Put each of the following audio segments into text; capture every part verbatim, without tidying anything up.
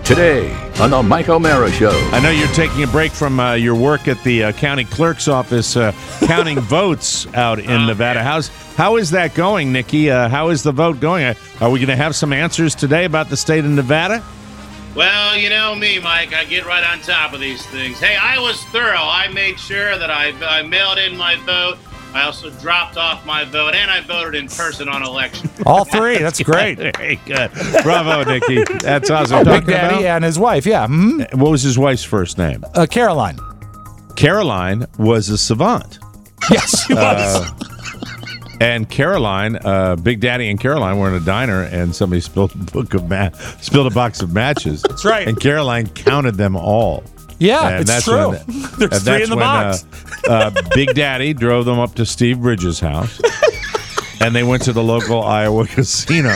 today on the Mike O'Mara Show. I know you're taking a break from uh, your work at the uh, county clerk's office uh, counting votes out in Nevada. How's, how is that going, Nikki? Uh, how is the vote going? Uh, are we going to have some answers today about the state of Nevada? Well, you know me, Mike. I get right on top of these things. Hey, I was thorough. I made sure that I, I mailed in my vote. I also dropped off my vote, and I voted in person on election. All three. That's great. Very good. Bravo, Nikki. That's awesome. Big Daddy and his wife, yeah. Mm-hmm. What was his wife's first name? Uh, Caroline. Caroline was a savant. Yes, she was. Uh, and Caroline, uh, Big Daddy and Caroline were in a diner, and somebody spilled a book of ma- spilled a box of matches. That's right. And Caroline counted them all. Yeah, and it's that's true. When, There's and three that's in the when, box. Uh, uh, Big Daddy drove them up to Steve Bridges' house, and they went to the local Iowa casino.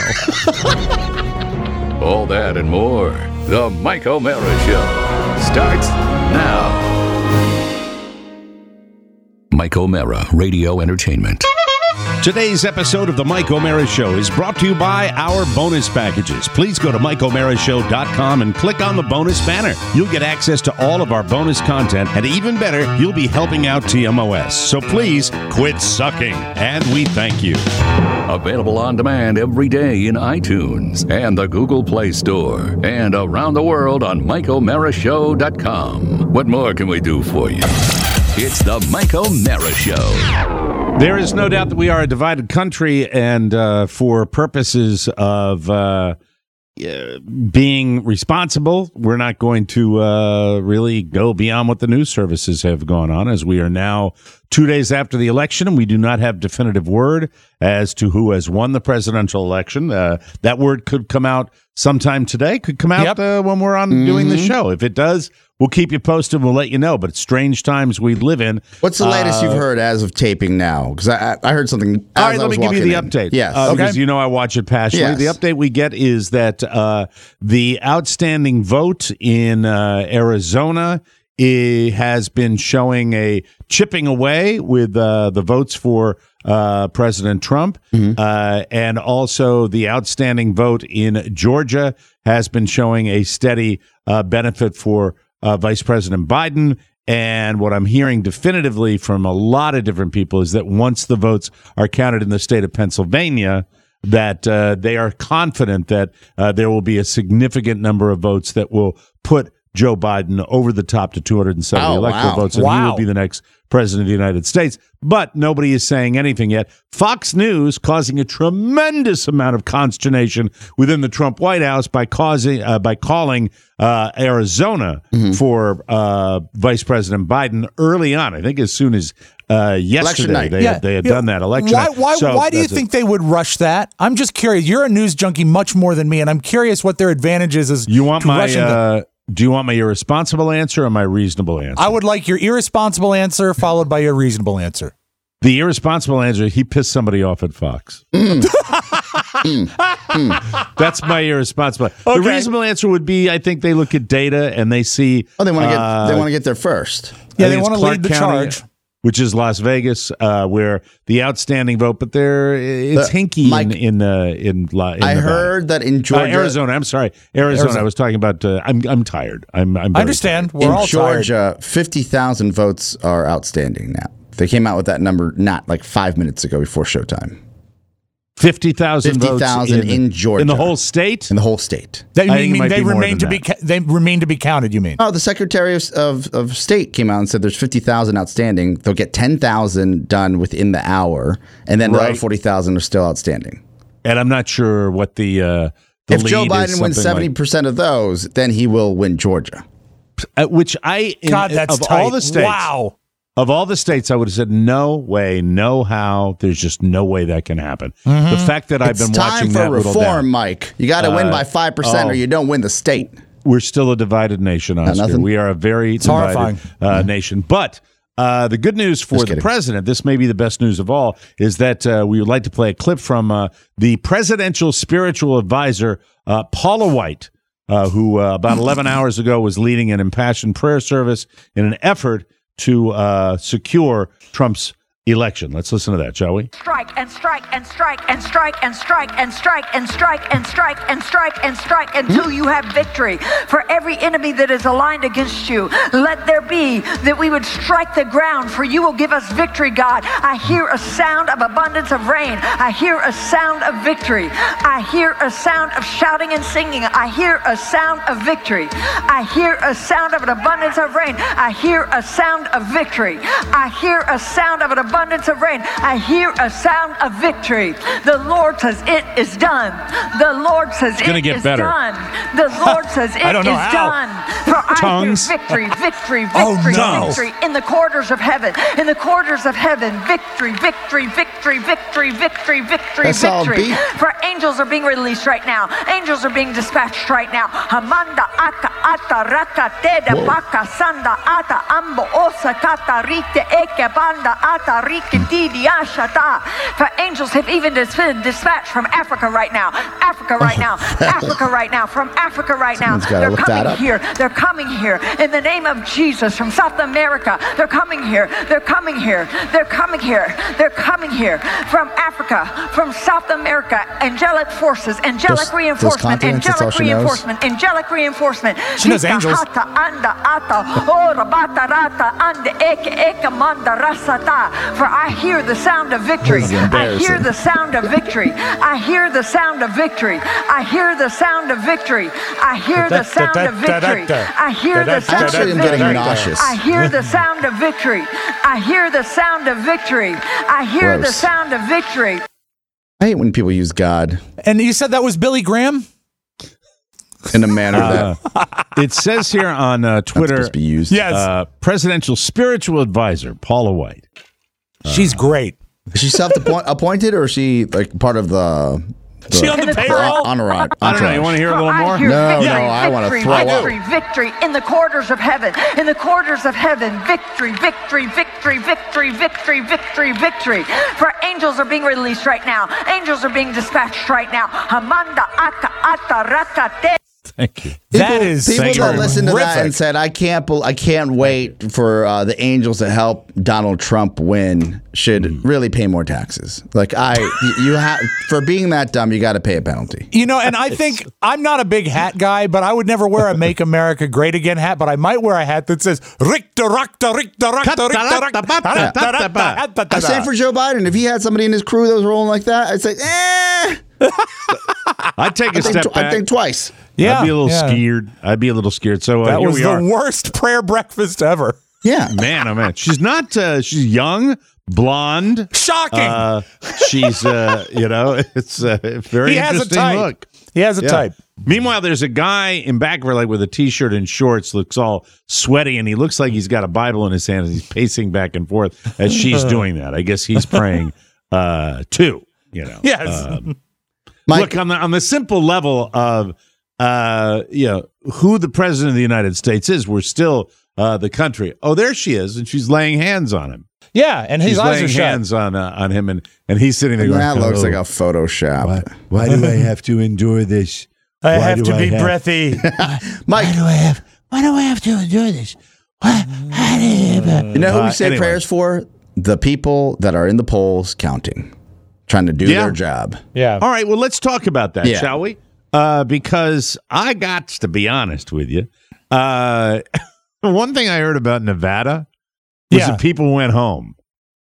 All that and more. The Mike O'Mara Show starts now. Mike O'Mara Radio Entertainment. Today's episode of the Mike O'Mara Show is brought to you by our bonus packages. Please go to Mike O'Mara Show dot com and click on the bonus banner. You'll get access to all of our bonus content, and even better, you'll be helping out T M O S. So please quit sucking, and we thank you. Available on demand every day in iTunes and the Google Play Store, and around the world on Mike O'Mara Show dot com. What more can we do for you? It's the Mike O'Mara Show. There is no doubt that we are a divided country, and uh, for purposes of uh, uh, being responsible, we're not going to uh, really go beyond what the news services have gone on, as we are now two days after the election, and we do not have definitive word as to who has won the presidential election. Uh, that word could come out sometime today, could come out yep. uh, when we're on mm-hmm. doing the show. If it does, we'll keep you posted. We'll let you know. But it's strange times we live in. What's the latest uh, you've heard as of taping now? Because I, I heard something. As all right, I let was me give you the in. update. Yes, uh, okay. Because you know I watch it passionately. Yes. The update we get is that uh, the outstanding vote in uh, Arizona it has been showing a chipping away with uh, the votes for uh, President Trump, mm-hmm. uh, and also the outstanding vote in Georgia has been showing a steady uh, benefit for uh, Vice President Biden. And what I'm hearing definitively from a lot of different people is that once the votes are counted in the state of Pennsylvania, that uh, they are confident that uh, there will be a significant number of votes that will put Joe Biden over the top to two hundred seventy oh, electoral wow. votes, and wow. he will be the next president of the United States. But nobody is saying anything yet. Fox News causing a tremendous amount of consternation within the Trump White House by causing uh, by calling uh, Arizona mm-hmm. for uh, Vice President Biden early on. I think as soon as uh, yesterday they, yeah. had, they had yeah. done that election. Why, why, so why do you think it. they would rush that? I'm just curious. You're a news junkie much more than me, and I'm curious what their advantage is. is you want my? Uh, do you want my irresponsible answer or my reasonable answer? I would like your irresponsible answer followed by your reasonable answer. The irresponsible answer, he pissed somebody off at Fox. Mm. mm. Mm. That's my irresponsible. Okay. The reasonable answer would be, I think they look at data and they see. Oh, they want to uh, get they want to get there first. Yeah, they want to lead the County, charge, which is Las Vegas, uh, where the outstanding vote. But there, it's the, hinky Mike, in in, uh, in, in I Nevada. heard that in Georgia, uh, Arizona. I'm sorry, Arizona. Arizona. I was talking about. Uh, I'm I'm tired. I'm. I'm I understand. Tired. We're in all Georgia, fifty thousand votes are outstanding now. They came out with that number not like five minutes ago before showtime. Fifty thousand votes fifty thousand in, in Georgia, in the whole state. In the whole state. That I mean, think it might they be more remain to than be ca- they remain to be counted. You mean? Oh, the Secretary of of, of State came out and said there's fifty thousand outstanding. They'll get ten thousand done within the hour, and then the Right. other forty thousand are still outstanding. And I'm not sure what the uh, the if lead Joe is Biden wins seventy like, percent of those, then he will win Georgia. uh, which I in, God, that's of tight. all the states. Wow. Of all the states, I would have said, no way, no how. There's just no way that can happen. Mm-hmm. The fact that I've it's been time watching for that reform, down, Mike. You got to uh, win by five percent, oh. or you don't win the state. We're still a divided nation, Oscar. We are a very it's divided uh, mm-hmm. nation. But uh, the good news for the president, this may be the best news of all, is that uh, we would like to play a clip from uh, the presidential spiritual advisor, uh, Paula White, uh, who uh, about eleven hours ago was leading an impassioned prayer service in an effort to uh, secure Trump's election. Let's listen to that, shall we? Strike and strike and strike and strike and strike and strike and strike and strike and strike and strike until you have victory. For every enemy that is aligned against you, let there be that we would strike the ground, for you will give us victory, God. I hear a sound of abundance of rain. I hear a sound of victory. I hear a sound of shouting and singing. I hear a sound of victory. I hear a sound of an abundance of rain. I hear a sound of victory. I hear a sound of an abundance of rain. I hear a sound of victory. The Lord says it is done. The Lord says it's gonna it get is better. done. The Lord says it I don't know is how. done. For Tongues. I hear victory, victory, Oh, victory, no. victory in the corridors of heaven. In the corridors of heaven, victory, victory, victory, victory, victory, victory, That's all victory. beat. For angels are being released right now. Angels are being dispatched right now. Hamanda aka ata raka teda baka sanda ata ambo osa kata rite eke banda ata rike didi ashata. For angels have even been dispatched from Africa right now. Africa right now. Africa right now. From Africa right now. Someone's gotta They're look that coming up. here. They're coming here. In the name of Jesus from South America. They're coming here. They're coming here. They're coming here. They're coming here. From Africa. From South America. Angelic forces. Angelic Those- those reinforcement. continents, that's all Angelic she knows. reinforcement. Angelic reinforcement. She knows Hita angels. hata anda ata. Ora bata rata ande eke eke manda rasata. For I hear the sound of victory. This is I embarrassing. hear the sound of victory. I hear the sound of victory. I hear the sound of victory. I hear the sound of victory. I hear the sound of Actually, I'm getting victory. nauseous. I hear the sound of victory. I hear the sound of victory. I hear the Gross. sound of victory. I hate when people use God And you said that was Billy Graham? in a manner that It says here on uh, not Twitter, supposed to be used. Yes. uh, presidential spiritual advisor Paula White. She's great. Is she self-appointed or is she like part of the? the She on the In the payroll? Entourage. I don't know. You want to hear a For little I more? hear No, victory, no, I wanna victory, throw up. victory, victory in the corridors of heaven. In the corridors of heaven, victory, victory, victory, victory, victory, victory, victory. For angels are being released right now. Angels are being dispatched right now. Hamanda aka ata raka te. Thank you. That is people Thank you that very listened to that terrific. and said, "I can't, bel I can't wait for uh, the angels to help Donald Trump win." Should Mm. really pay more taxes. Like I, y- you have for being that dumb, you got to pay a penalty. You know, and I think I'm not a big hat guy, but I would never wear a Make America Great Again hat, but I might wear a hat that says Richter, Richter, Richter, Richter, Richter, I'm saying for Joe Biden, if he had somebody in his crew that was rolling like that, I'd say, eh. I'd take a I think, step tw- I back. think twice. Yeah, I'd be a little yeah. scared. I'd be a little scared. So uh, That here was we the are. worst prayer breakfast ever. Yeah. Man, oh man, she's not. Uh, she's young, blonde. Shocking. Uh, she's, uh, you know, it's a very He has a interesting type. look. He has a Yeah. type. Meanwhile, there's a guy in Backville like with a t-shirt and shorts, looks all sweaty, and he looks like he's got a Bible in his hand as he's pacing back and forth as she's doing that. I guess he's praying uh, too. You know, Yes. Um, Mike, look on the on the simple level of uh, you know who the president of the United States is. We're still uh, the country. Oh, there she is, and she's laying hands on him. Yeah, and his She's eyes laying are shut. hands on uh, on him, and and he's sitting there going, that looks "Oh, like a Photoshop. why, why do I have to endure this? I Why have do to I be have- breathy. Mike, do I have? Why do I have to endure this? Why, how do you, you know who Uh, we say anyway. prayers for? The people that are in the polls counting, trying to do Yeah. their job. Yeah. All right, well, let's talk about that, Yeah. shall we? Uh, because I got to be honest with you. Uh, one thing I heard about Nevada was Yeah. that people went home.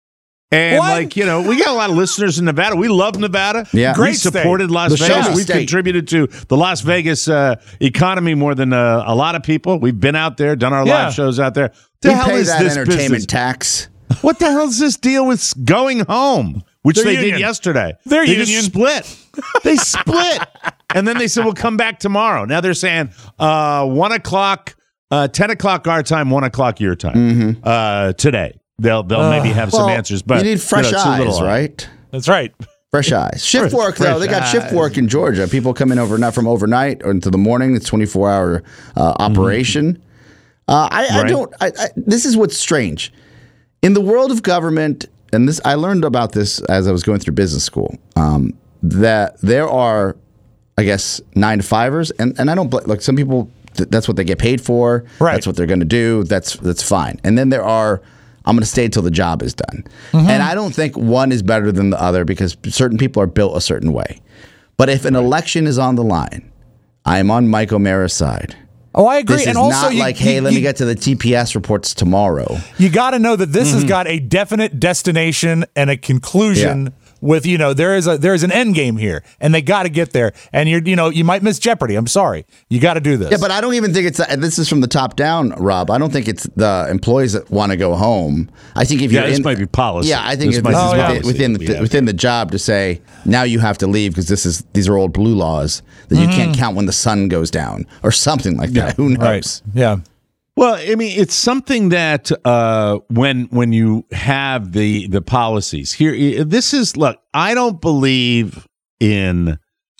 And, What? like, you know, we got a lot of listeners in Nevada. We love Nevada. Yeah. We Great state. supported Las The Vegas. show's We've state. contributed to the Las Vegas uh, economy more than uh, a lot of people. We've been out there, done our Yeah. live shows out there. The We hell pay is that this entertainment business? tax. What the hell is this deal with going home? Which Their they union. did yesterday. Their they union. just split. They split. And then they said, we'll come back tomorrow. Now they're saying uh, one o'clock, uh, ten o'clock our time, one o'clock your time uh, today. They'll they'll maybe have some Well, answers. But you need fresh know, it's a little eyes, odd. right? That's right. Fresh eyes. Shift work, though. They got shift work in Georgia. People come in overnight from overnight or into the morning. It's twenty-four hour uh, operation. Uh, I, I Right. don't. I, I, this is what's strange in the world of government, and this I learned about this as I was going through business school. Um, that there are, I guess, nine to fivers, and and I don't bl- like some people. Th- that's what they get paid for. Right. That's what they're going to do. That's that's fine. And then there are I'm going to stay until the job is done. Mm-hmm. And I don't think one is better than the other because certain people are built a certain way. But if an election is on the line, I am on Mike O'Mara's side. Oh, I agree. This and is also, not you, like, hey, you, let you, me get to the T P S reports tomorrow. You got to know that this mm-hmm. has got a definite destination and a conclusion. Yeah. With, you know, there is a there is an end game here, and they got to get there. And you're, you know, you might miss Jeopardy. I'm sorry, you got to do this. Yeah, but I don't even think it's this is from the top down, Rob. I don't think it's the employees that want to go home. I think if yeah, you're this in, might be policy. Yeah, I think this it's might this be is policy within within the, within the job to say now you have to leave because this is these are old blue laws that you mm-hmm. can't count when the sun goes down or something like that. Yeah. Who knows? Right. Yeah. Well, I mean, it's something that uh, when when you have the the policies here, this is look. I don't believe in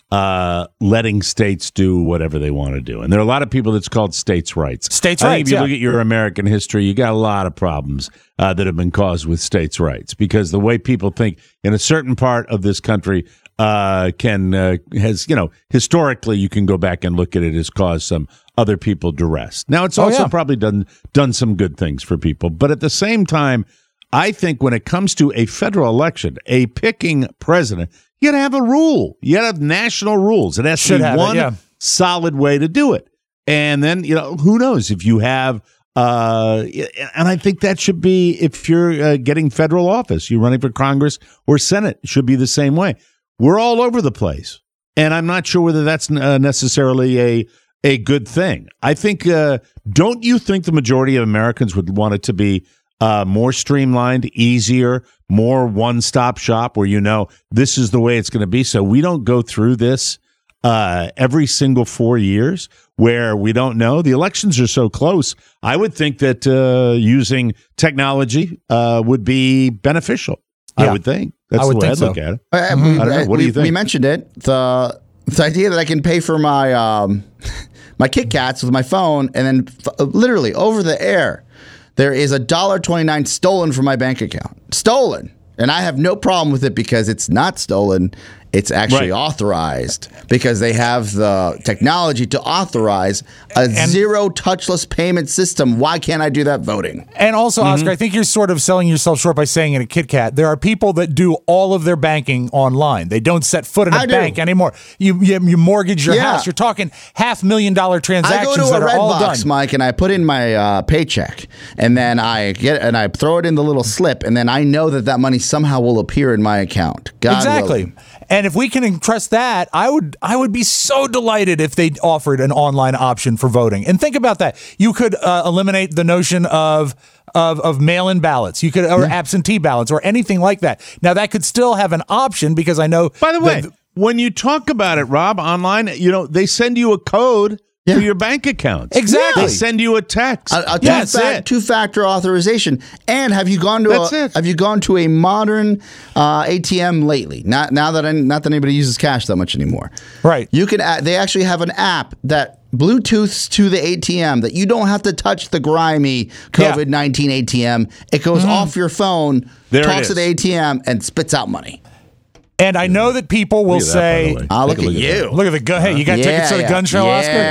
uh, letting states do whatever they want to do, and there are a lot of people that's called states' rights. States' I rights. think if you yeah. look at your American history, you got a lot of problems uh, that have been caused with states' rights because the way people think in a certain part of this country uh, can uh, has you know historically you can go back and look at it has caused some other people duress. Now, it's also oh, yeah. probably done done some good things for people. But at the same time, I think when it comes to a federal election, a picking president, you got to have a rule. You got to have national rules. It has Should to be one it, yeah. solid way to do it. And then, you know, who knows if you have, uh, and I think that should be if you're uh, getting federal office, you're running for Congress or Senate, it should be the same way. We're all over the place. And I'm not sure whether that's uh, necessarily a a good thing. I think, uh, don't you think the majority of Americans would want it to be uh, more streamlined, easier, more one-stop shop where you know this is the way it's going to be so we don't go through this uh, every single four years where we don't know? The elections are so close. I would think that uh, using technology uh, would be beneficial. Yeah. I would think. That's I would the way I think look so. at it. Uh, Mm-hmm. we, I don't know. What we, do you think? We mentioned it. The the idea that I can pay for my um, my Kit Kats with my phone and then f- literally over the air, there is a one dollar and twenty-nine cents stolen from my bank account. Stolen. And I have no problem with it because it's not stolen. It's actually Right. authorized because they have the technology to authorize a And- zero touchless payment system. Why can't I do that voting? And also, Mm-hmm. Oscar, I think you're sort of selling yourself short by saying in a Kit Kat, there are people that do all of their banking online. They don't set foot in a I do. bank anymore. You, you you mortgage your Yeah. house. You're talking half million dollar I transactions go to that a are red all box, done. Mike, and I put in my uh, paycheck, and then I get and I throw it in the little slip, and then I know that that money somehow will appear in my account. God Exactly. willing. And if we can entrust that, I would I would be so delighted if they offered an online option for voting. And think about that. You could uh, eliminate the notion of of of mail-in ballots. You could or absentee ballots or anything like that. Now that could still have an option because I know By the way, that- when you talk about it, Rob, online, you know, they send you a code Yeah. to your bank accounts. Exactly. They send you a text. A, a two, Yeah, that's fac- it. two factor authorization. And have you gone to That's a it. have you gone to a modern uh, A T M lately? Not now that I, not that anybody uses cash that much anymore. Right. You can. a- They actually have an app that Bluetooths to the A T M that you don't have to touch the grimy COVID nineteen A T M. It goes off your phone, There it talks to is. the A T M, and spits out money. And I know that people will Look at that, by the say, way. Ah, look Take a at you. look at the gun. Hey, you got tickets to the gun show, yeah, Oscar?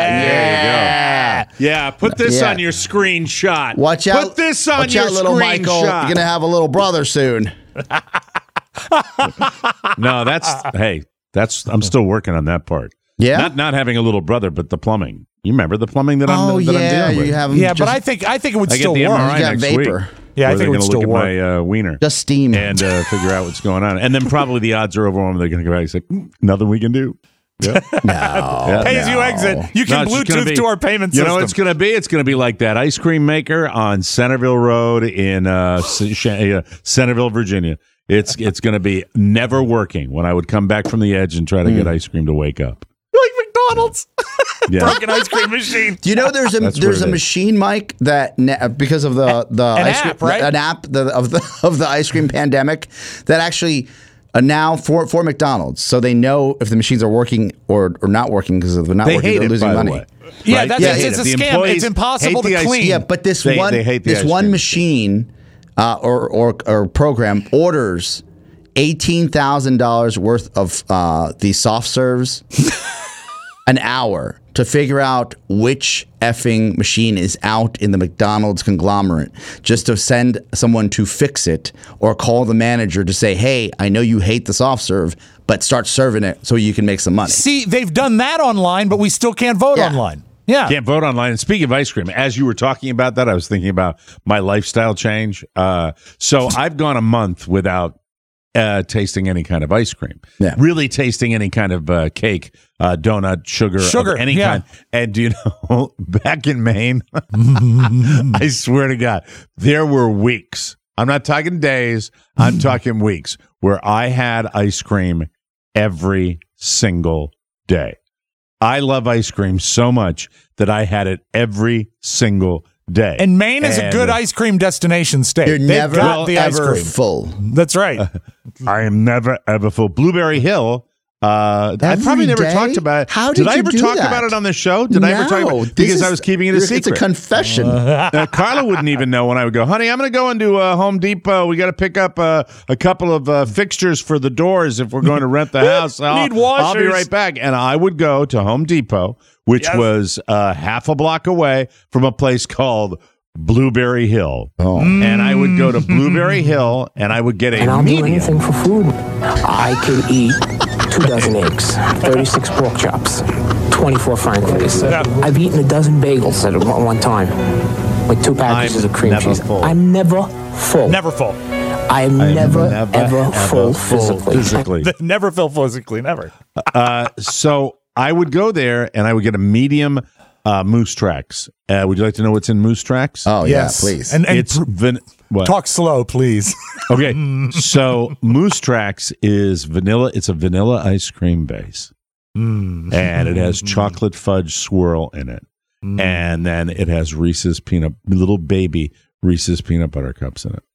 Yeah. Yeah, put this Yeah. on your screenshot. Watch out. Put this on watch your out, little Michael. screenshot. You're going to have a little brother soon. No, that's hey, that's I'm still working on that part. Yeah? Not not having a little brother, but the plumbing. You remember the plumbing that I'm Oh, that I'm yeah. dealing with? You have 'em Yeah, just, but I think I think it would I get still the work. M R I You got next vapor. week. Yeah, I where think they're it would gonna still look work. at my uh, wiener just steam. and uh, figure out what's going on. And then probably the odds are overwhelming. They're going to go back and say, "Mm, nothing we can do. Yeah. no. Yeah. Pay as you exit. You No, can it's just gonna Bluetooth be- to our payment You system. know what it's going to be? It's going to be like that ice cream maker on Centerville Road in uh, C- Sh- uh, Centerville, Virginia. It's it's going to be never working when I would come back from the edge and try to Hmm. get ice cream to wake up. like McDonald's. Yeah. Broken ice cream machine. Do you know there's a That's there's what a it is. machine, Mike, that ne- because of the the An ice app, cream, right? an app the, of the of the ice cream pandemic that actually uh, now for for McDonald's, so they know if the machines are working or, or not working because if they're not They working, hate they're it, losing by money. the way. Yeah, Right? that's Yeah, it's, they it's hate a it. The scam. employees It's impossible hate the to ice- clean. Yeah, but this They- one they hate the this ice one cream machine uh, or, or or program orders eighteen thousand dollars worth of uh, the soft serves an hour to figure out which effing machine is out in the McDonald's conglomerate, just to send someone to fix it or call the manager to say, hey, I know you hate the soft serve, but start serving it so you can make some money. See, they've done that online, but we still can't vote Yeah. online. Yeah. Can't vote online. And speaking of ice cream, as you were talking about that, I was thinking about my lifestyle change. Uh, so I've gone a month without uh, tasting any kind of ice cream. Yeah. Really tasting any kind of uh, cake, uh, donut, sugar, Sugar, of any yeah. kind. And do you know, back in Maine, I swear to God, there were weeks. I'm not talking days. I'm talking weeks where I had ice cream every single day. I love ice cream so much that I had it every single day. And Maine is a And, good uh, ice cream destination state. You're They've never got the ice ever cream. full. That's right. I am never ever full. Blueberry Hill. Uh, I Every probably never day? talked about it. How did I you ever do talk that? about it on the show? Did I ever talk about No, it? this Because is- I was keeping it a It's secret. a confession. Uh, Carla wouldn't even know when I would go, honey, I'm going to go into uh, Home Depot. We got to pick up uh, a couple of uh, fixtures for the doors if we're going to rent the house. I'll, Need I'll be washers. right back. And I would go to Home Depot, which Yes. was uh, half a block away from a place called Blueberry Hill. Oh. And I would go to Blueberry Hill and I would get a And I'll do medium. anything for food. I could eat two dozen eggs, thirty-six pork chops, twenty-four frankfurters. I've eaten a dozen bagels at one one time with two packages I'm of cream never cheese. full. I'm never full. Never full. I am I'm never, never, ever, ever full full physically. physically. Never feel physically. Never. Uh, so I would go there and I would get a medium uh, Moose Tracks. Uh, would you like to know what's in Moose Tracks? Oh, Yes. yeah, please. And, and it's pr- van- what? talk slow, please. Okay, so Moose Tracks is vanilla. It's a vanilla ice cream base, and it has chocolate fudge swirl in it, and then it has Reese's peanut, little baby Reese's peanut butter cups in it.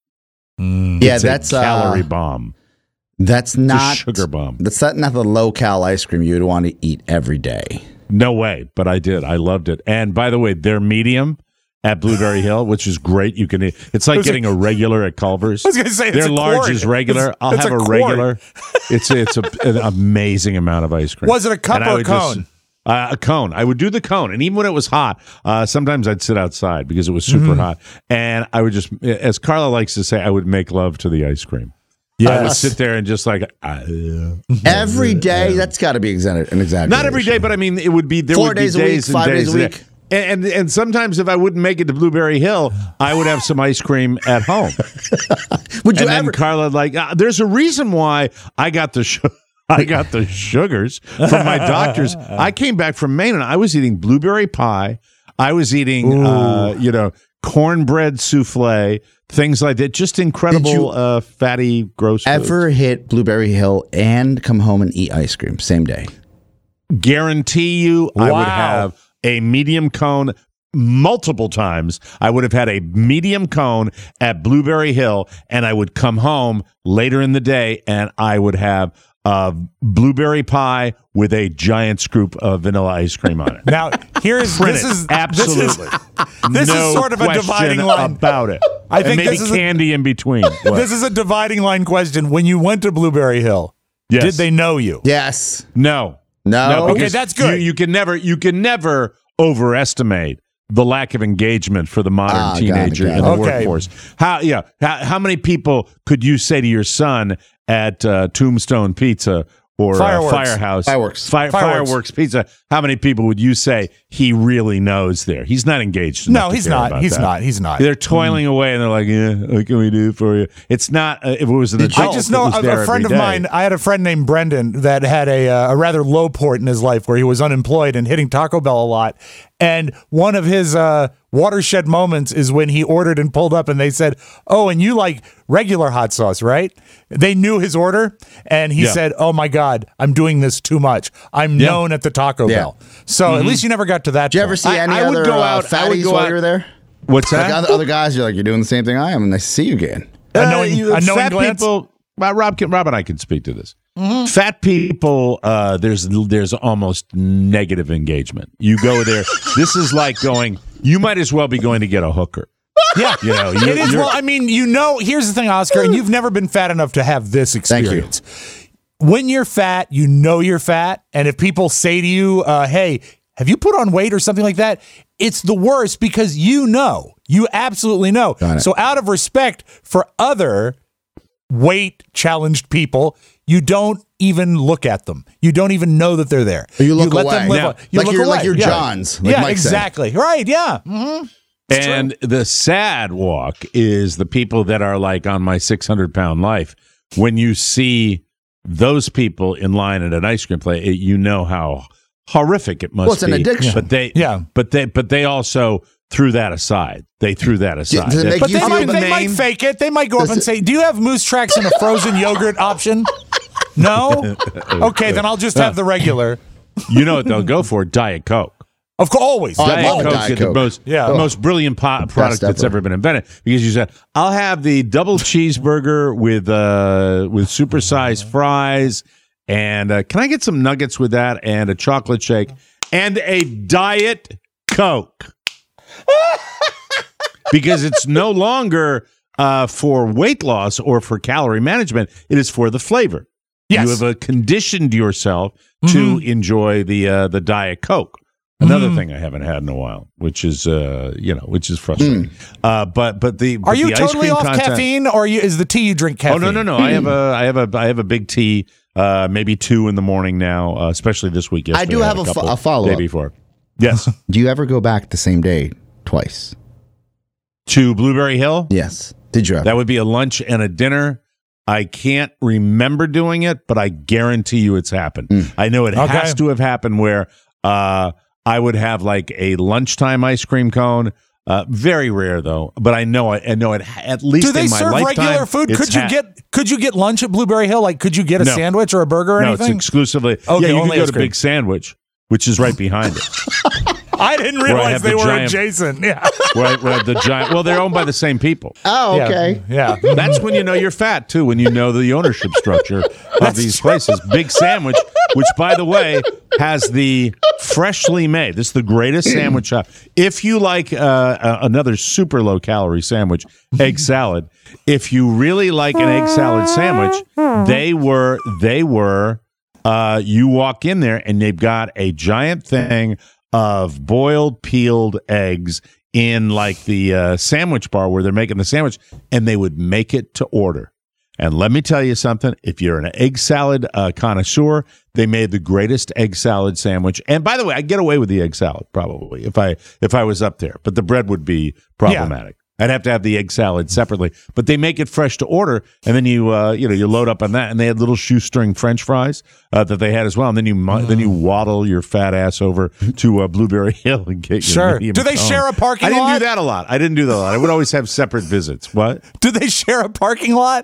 yeah, It's a that's calorie uh, bomb. that's not sugar bomb. That's not, not the low cal ice cream you would want to eat every day. No way, but I did. I loved it. And by the way, they're medium at Blueberry Hill, which is great. You can. It's like was getting a regular at Culver's. I was gonna say, it's their a large quart. is regular. It's- I'll it's have a a, quart. regular. It's it's a, an amazing amount of ice cream. Was it a cup And I or a would just- cone? uh, a cone. I would do the cone, and even when it was hot, uh, sometimes I'd sit outside because it was super Mm-hmm. hot, and I would just, as Carla likes to say, I would make love to the ice cream. I would Yes. sit there and just like uh, Every day, that's got to be exa- an exaggeration. not every day, but I mean, it would be there Four would be days a week, days and five days a that- week. And, and and sometimes if I wouldn't make it to Blueberry Hill, I would have some ice cream at home. Would you and then ever? Carla like, uh, there's a reason why I got the sh- I got the sugars from my doctors. I came back from Maine and I was eating blueberry pie. I was eating, uh, you know, cornbread souffle, things like that. Just incredible, you uh, fatty, gross. foods. Ever hit Blueberry Hill and come home and eat ice cream same day? Guarantee you, I would Wow. have a medium cone multiple times. I would have had a medium cone at Blueberry Hill, and I would come home later in the day, and I would have a blueberry pie with a giant scoop of vanilla ice cream on it. Now, here's Print this it. is Absolutely. This is, this no is sort of a question dividing line. about it. I And think maybe this is a- candy in between. What? This is a dividing line question. When you went to Blueberry Hill, Yes. did they know you? Yes. No. No. because Okay, that's good. You, you can never you can never overestimate the lack of engagement for the modern Ah, got it, teenager got in the it. Okay. workforce. How yeah, how, how many people could you say to your son at uh, Tombstone Pizza or uh, Fireworks. Firehouse Fireworks. Fi- Fireworks. Fireworks Pizza? How many people would you say he really knows there? He's not engaged. enough No, to he's care not. about He's that. not. He's not. They're toiling away, and they're like, "Yeah, what can we do for you?" It's not. Uh, if it was an adult, I just know that was a, there a friend of every day. mine. I had a friend named Brendan that had a, uh, a rather low point in his life where he was unemployed and hitting Taco Bell a lot. And one of his uh, watershed moments is when he ordered and pulled up, and they said, "Oh, and you like regular hot sauce, right?" They knew his order, and he Yeah. said, "Oh my God, I'm doing this too much. I'm Yeah. known at the Taco Yeah. Bell." So at least you never got to that. Did you ever point. see I- any I would other go uh, out- I would fatties go while out- you were there? What's Like that? other, other guys, you're like, you're doing the same thing I am, and nice to see you again. A knowing- you- a knowing fat glance? people. Well, Rob, can, Rob and I can speak to this. Fat people, uh, there's there's almost negative engagement. You go there. This is like going. You might as well be going to get a hooker. Yeah, You know, you- it is. you're- Well, I mean, you know, here's the thing, Oscar, and you've never been fat enough to have this Thank you. experience. When you're fat, you know you're fat, and if people say to you, uh, "Hey, have you put on weight or something like that? It's the worst because you know, you absolutely know. So out of respect for other weight challenged people, you don't even look at them. You don't even know that they're there. Or you look let away. them live Yeah. on- you Like look you're- away. like you're yeah. John's, like yeah, Mike said. exactly. Right. Yeah. Mm-hmm. And the sad walk is the people that are like on my six hundred pound life. When you see those people in line at an ice cream place, it, you know how horrific it must Well, it's an be. addiction. But they, Yeah. but they, but they also threw that aside. They threw that aside. does it make But you they, feel might, the they might name- fake it. They might go up Does and it- say, "Do you have Moose Tracks and a frozen yogurt option?" No. Okay, then I'll just have the regular. You know what they'll go for? Diet Coke. Of course, always. Oh, I Diet love Coke Diet is the Coke. most, Yeah. the most brilliant po- product that's ever. ever been invented because you said, "I'll have the double cheeseburger with uh with supersized fries, and uh, can I get some nuggets with that and a chocolate shake and a Diet Coke?" Because it's no longer uh, for weight loss or for calorie management; it is for the flavor. Yes. You have uh, conditioned yourself to enjoy the uh, the Diet Coke. Another thing I haven't had in a while, which is uh, you know, which is frustrating. Uh, but but the Are but you the ice totally cream off content- caffeine, or you, is the tea you drink Oh caffeine? no no no! I have a I have a I have a big tea, uh, maybe two in the morning now, uh, especially this week. I do Yesterday, have had a fo- couple a follow-up. day before. Yes, Do you ever go back the same day twice? to Blueberry Hill. Yes. Did you ever? That would be a lunch and a dinner. I can't remember doing it, but I guarantee you it's happened. Mm. I know it Okay. has to have happened where uh, I would have like a lunchtime ice cream cone. Uh, very rare though, but I know it. I know it at least Do they in my serve lifetime. regular food? it's Could you ha- get Could you get lunch at Blueberry Hill? Like, could you get a No. sandwich or a burger or No, it's anything? exclusively. Okay, yeah, you only can go ice to cream. Big Sandwich, which is right behind it. I didn't I realize have they the were giant- adjacent. Yeah. where I, where I have the giant. Well, they're owned by the same people. oh, okay. Yeah. yeah. That's when you know you're fat too. When you know the ownership structure of these places. Big Sandwich, which by the way has the freshly made. This is the greatest sandwich shop. If you like uh, uh, another super low calorie sandwich, egg salad. If you really like an egg salad sandwich, they were they were. Uh, you walk in there and they've got a giant thing of boiled peeled eggs in like the uh, sandwich bar where they're making the sandwich, and they would make it to order. And let me tell you something, if you're an egg salad uh, connoisseur, they made the greatest egg salad sandwich. And by the way, I'd get away with the egg salad probably if I if I was up there, but the bread would be problematic. I'd have to have the egg salad separately, but they make it fresh to order, and then you uh, you know you load up on that, and they had little shoestring French fries uh, that they had as well, and then you mu- then you waddle your fat ass over to uh, Blueberry Hill and get your Sure. medium Do they cone. share a parking I didn't lot? do that a lot. I didn't do that a lot. I would always have separate visits. What? Do they share a parking lot?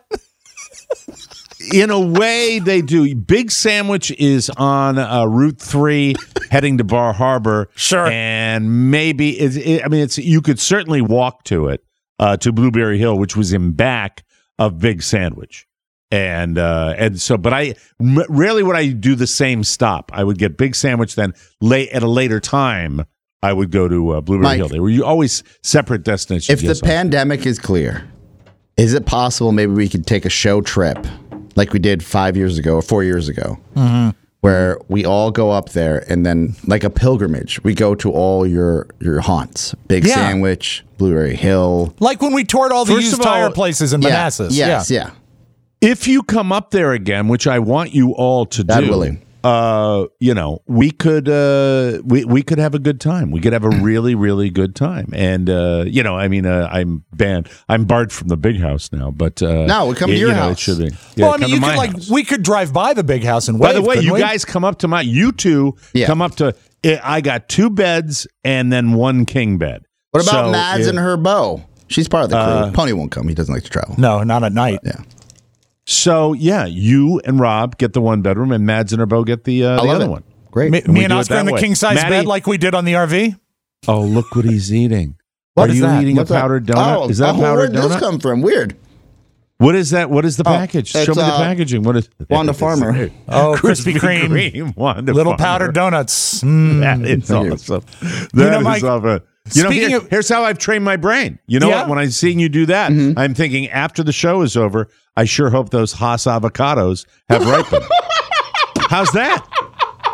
In a way, they do. Big Sandwich is on uh, Route Three, heading to Bar Harbor. Sure. And maybe it's. It, I mean, it's. You could certainly walk to it, uh, to Blueberry Hill, which was in back of Big Sandwich, and uh, and so. But I m- rarely would I do the same stop. I would get Big Sandwich, then late at a later time, I would go to uh, Blueberry Mike, Hill. They were always separate destinations. If the Yes, I- pandemic is clear, is it possible maybe we could take a show trip like we did five years ago or four years ago, Mm-hmm. where we all go up there and then like a pilgrimage, we go to all your your haunts, Big Yeah. Sandwich, Blueberry Hill. Like when we toured all the First used of all- tire places in Yeah, Manassas. yes, yeah. If you come up there again, which I want you all to God do, willing. uh, you know, we could uh, we we could have a good time. We could have a really really good time, and uh, you know, I mean, uh, I'm banned. I'm barred from the big house now, but uh, No, we come to you your know, house. It should be. Yeah, well, I come mean, to you my could like house. we could drive by the big house and By wave. the way, couldn't you we? guys come up to my. You two Yeah. come up to. I got two beds and then one king bed. What about So, Mads it- and her beau? She's part of the crew. Uh, Pony won't come. He doesn't like to travel. No, not at night. Yeah. So yeah, you and Rob get the one bedroom, and Mads and Herbo get the uh, the love other it. one. Great. Me, we me and do it Oscar in that the way. king size Maddie- bed like we did on the R V. Oh, look what he's eating. What Are is you that? eating What's a that? powdered donut? Oh, is that oh, powdered where'd donut? this come from? Weird. What is that? What is the Oh, package? Show it's, me the uh, packaging. What is Wanda Farmer. Oh, Krispy Kreme. Wanda Little Farmer. powdered donuts. Mm. That is Thank you. awesome. That You know, is Mike, awesome. You know, speaking here- of- here's how I've trained my brain. You know Yeah? what? When I'm seeing you do that, Mm-hmm. I'm thinking after the show is over, I sure hope those Haas avocados have ripened. How's that?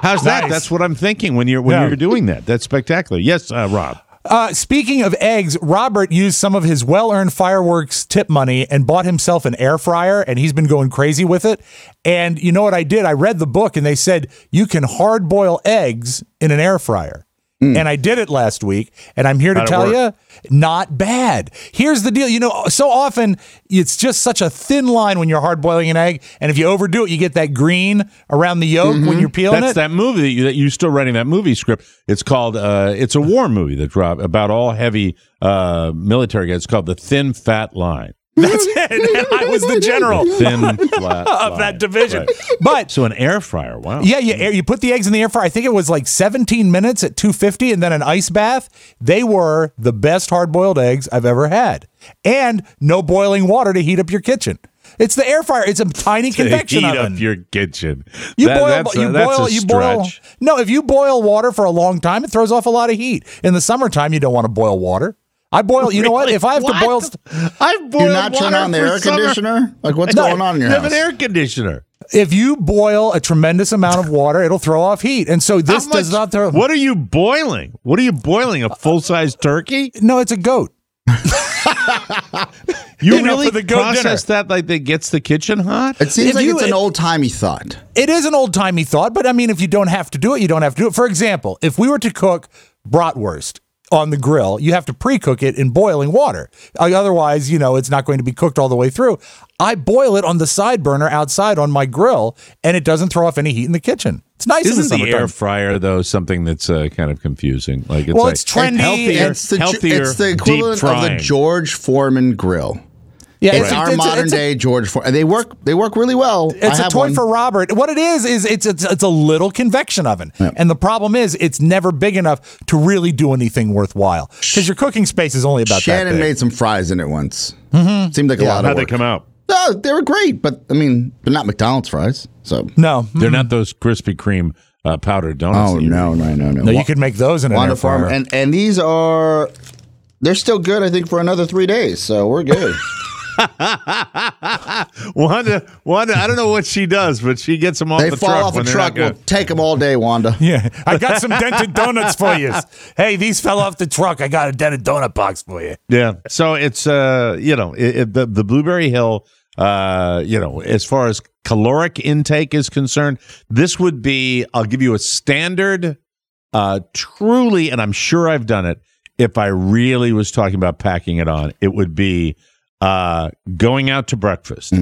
How's that? Nice. That's what I'm thinking when you're when Yeah. you're doing that. That's spectacular. Yes, uh, Rob. Uh, speaking of eggs, Robert used some of his well-earned fireworks tip money and bought himself an air fryer, and he's been going crazy with it. And you know what I did? I read the book, and they said you can hard boil eggs in an air fryer. And I did it last week, and I'm here to How'd it tell work? you, not bad. Here's the deal. You know, so often it's just such a thin line when you're hard boiling an egg, and if you overdo it, you get that green around the yolk when you're peeling That's it. that movie that, you, that you're still writing that movie script. It's called, uh, it's a war movie that's Rob, about all heavy uh, military guys. It's called The Thin Fat Line. That's it. And I was the general Thin flat of line. that division. Right. But So an air fryer. Wow. yeah, you, air- you put the eggs in the air fryer. I think it was like seventeen minutes at two fifty and then an ice bath. They were the best hard-boiled eggs I've ever had. And no boiling water to heat up your kitchen. It's the air fryer. It's a tiny convection Heat oven. up your kitchen. You That- boil, that's a- you that's boil, a you boil. stretch. No, if you boil water for a long time, it throws off a lot of heat. In the summertime, you don't want to boil water. I boil. You know what? Really? If I have What? to boil, st- I've boiled Do you not turn water on the for air summer. conditioner? Like, what's No, going on in your You have house? an air conditioner. if you boil a tremendous amount of water, it'll throw off heat. And so this How does much- not throw. What are you boiling? What are you boiling? A full-size turkey? No, it's a goat. You, You know, really for the goat process that like that gets the kitchen hot? It seems If like you- it's an it- old timey thought. It is an old timey thought, but I mean, if you don't have to do it, you don't have to do it. For example, if we were to cook bratwurst on the grill, you have to pre-cook it in boiling water. Uh, Otherwise, you know, it's not going to be cooked all the way through. I boil it on the side burner outside on my grill, and it doesn't throw off any heat in the kitchen. It's nice in the Isn't the summertime. air fryer though something that's uh, kind of confusing? Like it's Well, like it's trendy. healthier, It's the, healthier it's the deep equivalent of frying. the George Foreman grill. yeah, It's our modern it's a- day George Foreman. They work. They work really well. It's I a have toy one. for Robert. What it is is it's it's, it's a little convection oven, and the problem is it's never big enough to really do anything worthwhile because your cooking space is only about Shannon that big. made some fries in it once. Mm-hmm. Seemed like a lot of How'd they work. come out? No, they were great, but I mean, but not McDonald's fries. So No, They're not those Krispy Kreme uh, powdered donuts. oh that you no, no, no, no. no, you could make those in an Wanda air fryer. Farm, and and these are they're still good. I think for another three days, so we're good. Wanda, Wanda, I don't know what she does, but she gets them off they the fall truck off a when they're truck. not We'll good. take them all day, Wanda. Yeah, I got some dented donuts for you. Hey, these fell off the truck. I got a dented donut box for you. Yeah. So it's uh, you know, it, it, the the Blueberry Hill, uh, you know, as far as caloric intake is concerned, this would be. I'll give you a standard. Uh, truly, and I'm sure I've done it. If I really was talking about packing it on, it would be uh, going out to breakfast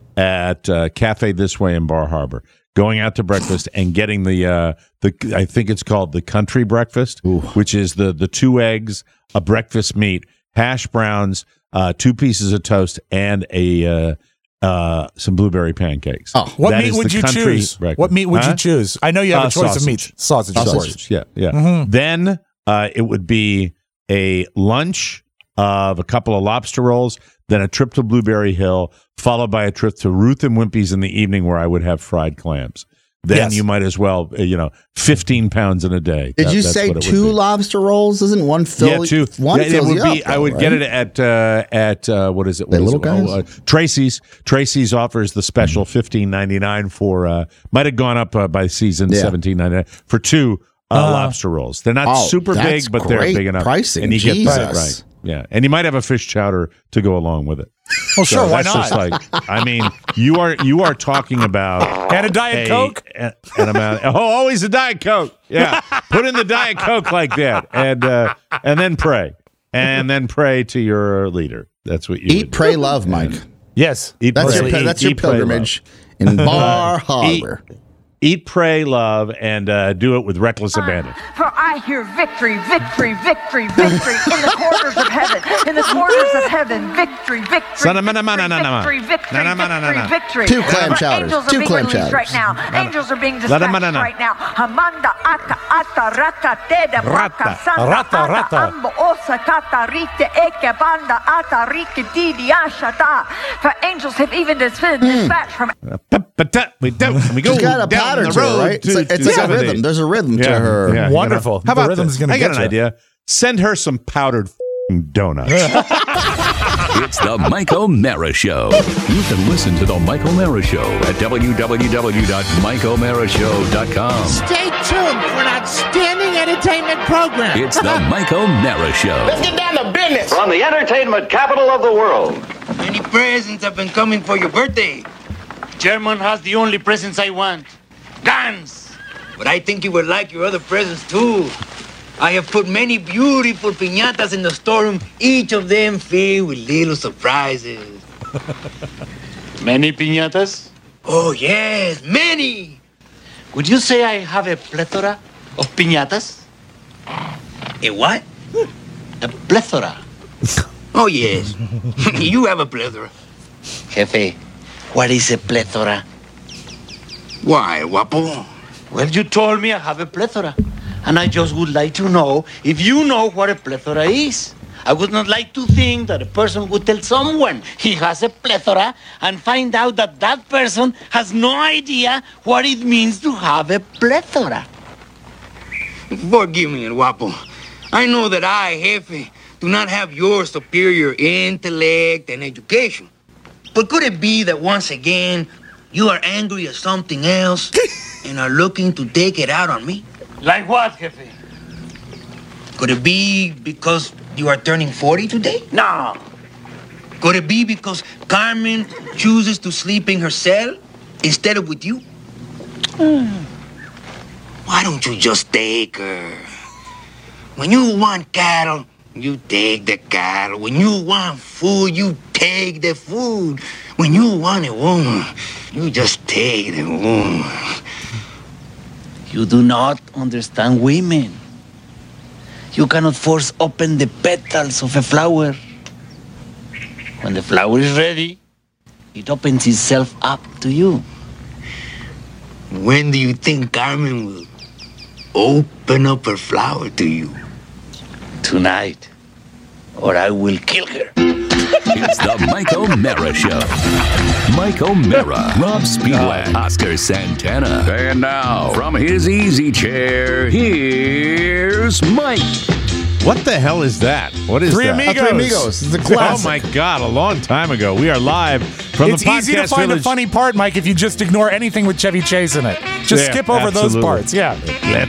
at uh, Cafe This Way in Bar Harbor. Going out to breakfast and getting the uh, the I think it's called the country breakfast, which is the the two eggs, a breakfast meat, hash browns, uh, two pieces of toast, and a uh, uh, some blueberry pancakes. Oh. What That meat is would the you country choose? breakfast. What meat would Huh? you choose? I know you have Uh, a choice sausage. of meats. Sausage, of course. Sausage, yeah, yeah. Then uh, it would be a lunch of a couple of lobster rolls, then a trip to Blueberry Hill, followed by a trip to Ruth and Wimpy's in the evening where I would have fried clams. Then Yes. you might as well, uh, you know, fifteen pounds in a day. Did That- you that's say what it would two be. lobster rolls? Doesn't one fill? Yeah, two. One Yeah, it fills would you be. up, I though, would right? get it at uh, at uh, what is it? What The is little it? guys? Oh, uh, Tracy's. Tracy's offers the special fifteen ninety nine for. Uh, might have gone up uh, by season Yeah. seventeen ninety nine for two uh, lobster rolls. They're not Oh, super that's big, but they're great big enough. pricing. And you get that Jesus. right. Yeah, and you might have a fish chowder to go along with it. Well, sure, So why that's just not? like, I mean, you are you are talking about And a Diet a- Coke? a- an amount. Oh, always a Diet Coke. Yeah, put in the Diet Coke like that, and uh, and then pray, and then pray to your leader. That's what you Eat, would pray, love, Mike. Yes. Eat, That's pray, your eat, that's your eat, pray, pilgrimage in Bar Harbor. Eat, eat, pray, love, and uh, do it with reckless abandon. For I hear victory, victory, victory, victory in the corners of heaven, in the corners of heaven, victory, victory, Sa-na-ma-na-ma-na-na-ma. victory, victory, Na-na-ma-na-na-na. victory, victory. Two clam For chowders, Angels are two being clam released chowders. right now. Angels are being dispatched La-da-ma-na-na. right now. Hamanda ata ata raka teda Rata. baka santa Rata, ata rata. ambo osa kata rite eke banda ata rike didi ashata. For angels have even dis- dispatched from Pa-pa-ta, We do. and We go She's got a down pattern the to road her, right? It's to- like, it's to like a seventy. rhythm. There's a rhythm to Yeah, her. yeah, you Wonderful. know. How The about rhythm's this? gonna I got get an you. idea. Send her some powdered f***ing donuts. It's the Mike O'Mara Show. You can listen to the Mike O'Mara Show at w w w dot mike o'mara show dot com. Stay tuned for an outstanding entertainment program. It's the Mike O'Mara Show. Let's get down to business. From the entertainment capital of the world. Many presents have been coming for your birthday. German has the only presents I want. Guns. But I think you would like your other presents too. I have put many beautiful piñatas in the storeroom, each of them filled with little surprises. Many piñatas? Oh, yes, many. Would you say I have a plethora of piñatas? A what? A plethora. Oh, yes. You have a plethora. Jefe, what is a plethora? Why, guapo? Well, you told me I have a plethora. And I just would like to know if you know what a plethora is. I would not like to think that a person would tell someone he has a plethora and find out that that person has no idea what it means to have a plethora. Forgive me, guapo. I know that I, Jefe, do not have your superior intellect and education. But could it be that once again you are angry at something else and are looking to take it out on me? Like what, Jefe? Could it be because you are turning forty today? No. Could it be because Carmen chooses to sleep in her cell instead of with you? Mm. Why don't you just take her? When you want cattle, you take the cattle. When you want food, you take the food. When you want a woman, you just take the woman. You do not understand women. You cannot force open the petals of a flower. When the flower is ready, it opens itself up to you. When do you think Carmen will open up her flower to you? Tonight, or I will kill her. It's the Mike O'Mara Show. Mike O'Mara, Rob Speedwagon, Oscar Santana. And now, from his easy chair, here's Mike. What the hell is that? What is Three that? Amigos. Three Amigos. It's a classic. Oh, my God. A long time ago. We are live from It's the podcast easy to find village. a funny part, Mike, if you just ignore anything with Chevy Chase in it. Just Yeah, skip over absolutely. those parts. Yeah.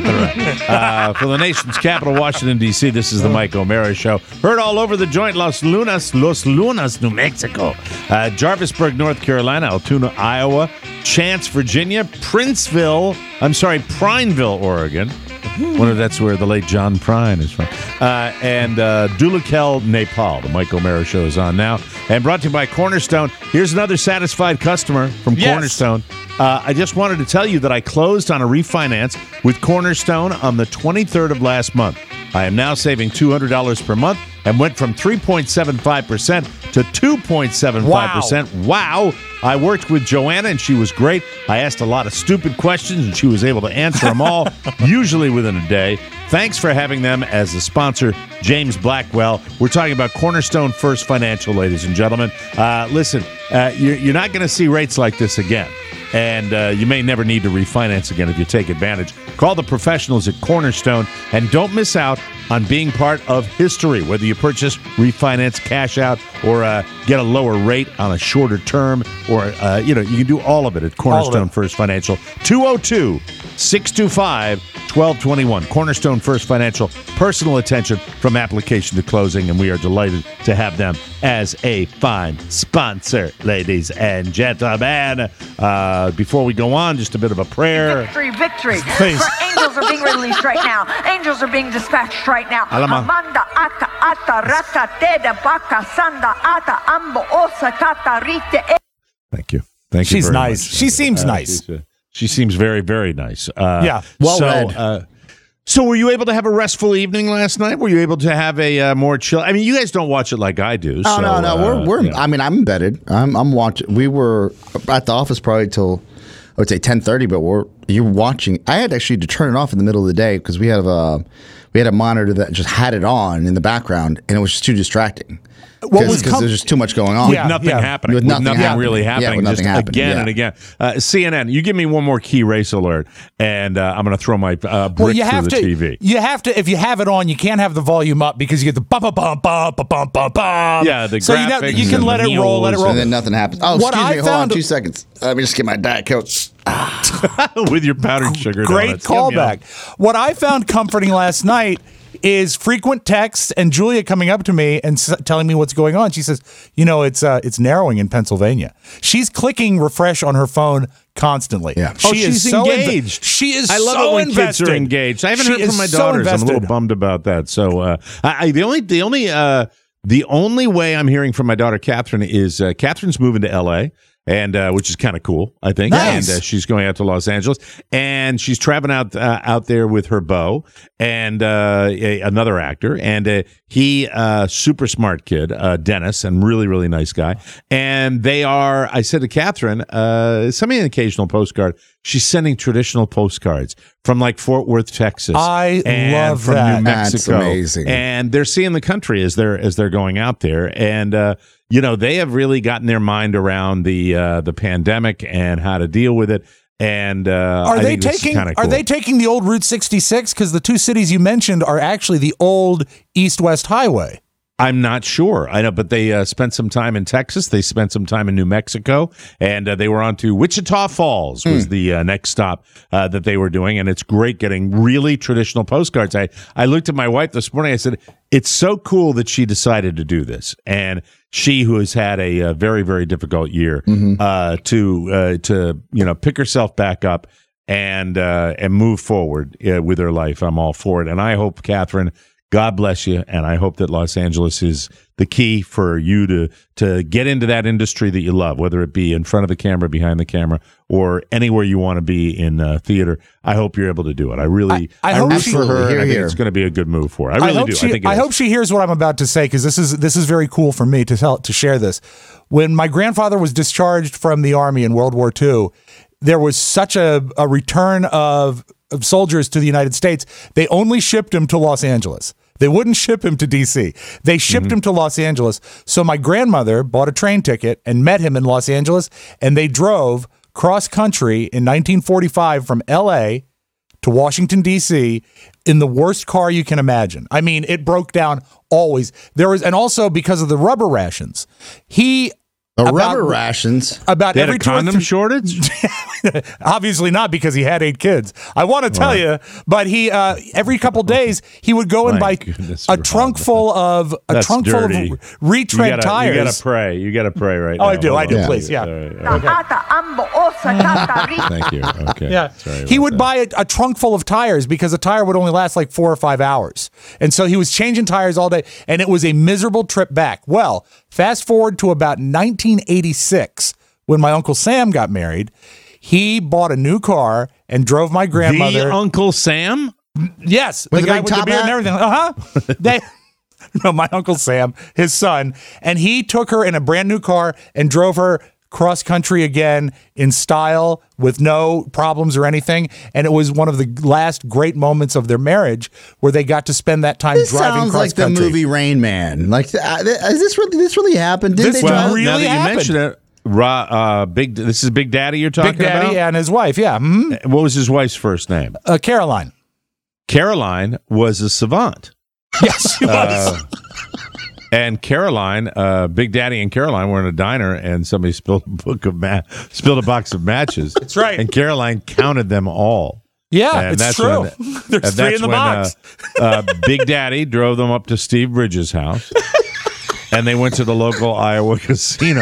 uh, from the nation's capital, Washington, D C, this is the Mike O'Mara Show. Heard all over the joint, Los Lunas, Los Lunas, New Mexico, uh, Jarvisburg, North Carolina, Altoona, Iowa, Chance, Virginia, Princeville, I'm sorry, Prineville, Oregon. Wonder if that's where the late John Prine is from. Uh, and uh, Dulakel, Nepal. The Mike O'Mara Show is on now. And brought to you by Cornerstone. Here's another satisfied customer from Yes. Cornerstone. Uh, I just wanted to tell you that I closed on a refinance with Cornerstone on the twenty-third of last month. I am now saving two hundred dollars per month and went from three point seven five percent to two point seven five percent. Wow. wow. I worked with Joanna, and she was great. I asked a lot of stupid questions, and she was able to answer them all, usually within a day. Thanks for having them as a sponsor, James Blackwell. We're talking about Cornerstone First Financial, ladies and gentlemen. Uh, listen, uh, you're, you're not going to see rates like this again. And uh, you may never need to refinance again if you take advantage. Call the professionals at Cornerstone and don't miss out on being part of history, whether you purchase, refinance, cash out, or uh, get a lower rate on a shorter term, or, uh, you know, you can do all of it at Cornerstone First Financial. two oh two, six two five, one two two one. Cornerstone First Financial, personal attention from application to closing, and we are delighted to have them as a fine sponsor, ladies and gentlemen. Uh, before we go on, just a bit of a prayer. Victory, victory. Please. For angels are being released right now. Angels are being dispatched right now. Alama. Amanda ata ata rata teda baka sanda ata ambo osa tata rite. Thank you. Thank you. She's very nice. much. She seems Uh, nice. she's, uh, she seems very, very nice. Uh, Yeah. Well so, read. Uh, so were you able to have a restful evening last night? Were you able to have a uh, more chill? I mean, you guys don't watch it like I do. Oh so, no, no, uh, we're we're. yeah. I mean, I'm embedded. I'm I'm watching. We were at the office probably till I would say ten thirty, but we're you're watching. I had actually to turn it off in the middle of the day because we had a we had a monitor that just had it on in the background, and it was just too distracting. what was because com- there's just too much going on. With Yeah, nothing yeah. happening. With nothing happening. really Yeah, happening. with nothing just happening, again yeah. and again. Uh, C N N, you give me one more key race alert, and uh, I'm going to throw my uh, brick well, you through have the to. T V. You have to. If you have it on, you can't have the volume up because you get the bum bum bum bum bum bum bum bum. Yeah, the so you know graphics you can and let the it roll, let it neos roll, And then nothing happens. Oh, What excuse I me. Hold on found- two seconds. Let me just get my Diet Coke. With your powdered sugar Great donuts. Yum, yum. callback. What I found comforting last night is frequent texts and Julia coming up to me and s- telling me what's going on. She says, "You know, it's uh, it's narrowing in Pennsylvania." She's clicking refresh on her phone constantly. Yeah. Oh, she is she's so inve- engaged. she is. I love so it when invested. kids are engaged. I haven't She heard from is my so daughters. I'm a little invested. bummed about that. So, uh, I, I the only the only uh, the only way I'm hearing from my daughter Catherine is uh, Catherine's moving to L A. And uh, which is kind of cool, I think. Nice. And uh, she's going out to Los Angeles, and she's traveling out uh, out there with her beau and uh, a, another actor, and uh, he uh, super smart kid, uh, Dennis, and really really nice guy. And they are. I said to Catherine, uh, send me an occasional postcard. She's sending traditional postcards from like Fort Worth, Texas. I and love from that. New That's Mexico. amazing. And they're seeing the country as they're as they're going out there, and. Uh, You know, they have really gotten their mind around the uh, the pandemic and how to deal with it. And uh, Are I they think this is taking? kinda Are cool. they taking the old Route sixty-six? Because the two cities you mentioned are actually the old East-West Highway. I'm not sure. I know, but they uh, spent some time in Texas. They spent some time in New Mexico, and uh, they were on to Wichita Falls was Mm. the uh, next stop uh, that they were doing. And it's great getting really traditional postcards. I, I looked at my wife this morning. I said, it's so cool that she decided to do this. And she, who has had a, uh very, very difficult year, Mm-hmm. uh, to uh, to you know pick herself back up and uh, and move forward uh, with her life. I'm all for it. And I hope, Catherine, God bless you, and I hope that Los Angeles is the key for you to to get into that industry that you love, whether it be in front of the camera, behind the camera, or anywhere you want to be in uh, theater. I hope you're able to do it. I really, I- I I, hope root she- for her, Here, and I think here. it's going to be a good move for her. I really hope do. She, I think it I is. hope she hears what I'm about to say because this is this is very cool for me to tell to share this. When my grandfather was discharged from the army in World War Two, there was such a, a return of, of soldiers to the United States. They only shipped him to Los Angeles. They wouldn't ship him to D C. They shipped Mm-hmm. him to Los Angeles. So my grandmother bought a train ticket and met him in Los Angeles, and they drove cross country in nineteen forty-five from L A to Washington, D C in the worst car you can imagine. I mean, it broke down always. There was, and also because of the rubber rations. He The about- rubber rations. about They had every a two or condom three- shortage? Obviously not, because he had eight kids. I want to tell you, but he uh, every couple days he would go and My buy goodness, a Rob. trunk full of a That's trunk dirty. full of retread you gotta, tires. You got to pray. You got to pray right Oh, now. I do, Hold I do, on. please, yeah. All right, all right. Thank you. Okay. Yeah, Sorry he about would that. buy a, a trunk full of tires because a tire would only last like four or five hours, and so he was changing tires all day, and it was a miserable trip back. Well, fast forward to about nineteen eighty-six when my Uncle Sam got married. He bought a new car and drove my grandmother. The Uncle Sam? Yes, With the the guy big with the top beard and hat? everything. Uh huh. They, no, my Uncle Sam, his son, and he took her in a brand new car and drove her cross country again in style with no problems or anything. And it was one of the last great moments of their marriage where they got to spend that time This driving sounds cross like the country. movie Rain Man. Like, uh, th- is this really this really happened? Did This they well, drive? really now that happened. you mention it, Ra, uh, big. This is Big Daddy you're talking Big Daddy about? and his wife, yeah. Mhm. What was his wife's first name? Uh, Caroline. Caroline was a savant. Yes, she was. Uh, and Caroline, uh, Big Daddy and Caroline were in a diner, and somebody spilled a book of ma- spilled a box of matches. That's right. And Caroline counted them all. yeah, and it's that's true. when- There's and three that's in the when, box. Uh, uh, Big Daddy drove them up to Steve Bridges' house, and they went to the local Iowa casino.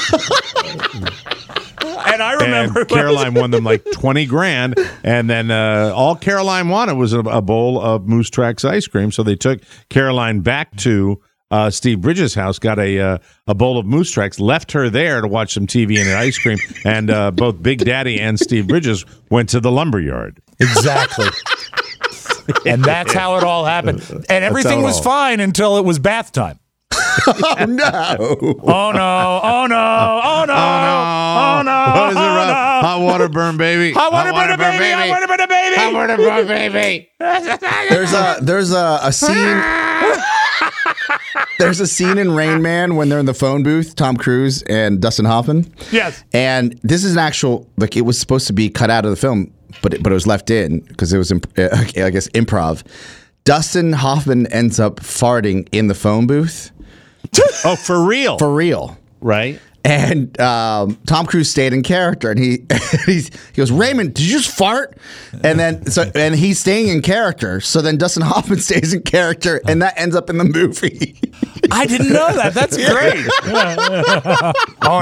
And I remember And Caroline won them like twenty grand. And then uh, all Caroline wanted was a, a bowl of Moose Tracks ice cream. So they took Caroline back to uh, Steve Bridges' house, got a uh, a bowl of Moose Tracks, left her there to watch some T V and ice cream. And uh, both Big Daddy and Steve Bridges went to the lumberyard. Exactly. And that's how it all happened. And everything how it was all- fine until it was bath time. Oh no! Oh no! Oh no! Oh no! Oh no! What is it, oh, Rob? no. Hot water burn, baby. I want to burn a baby! I want to burn a baby! Hot water burn, baby. There's a there's a, a scene. there's a scene in Rain Man when they're in the phone booth, Tom Cruise and Dustin Hoffman. Yes. And this is an actual, like, it was supposed to be cut out of the film, but it, but it was left in because it was, imp- uh, I guess, improv. Dustin Hoffman ends up farting in the phone booth. Oh, for real? For real. Right. And um, Tom Cruise stayed in character, and he he's, he goes, Raymond, did you just fart? And then so and he's staying in character. So then Dustin Hoffman stays in character, and that ends up in the movie. I didn't know that. That's great. Oh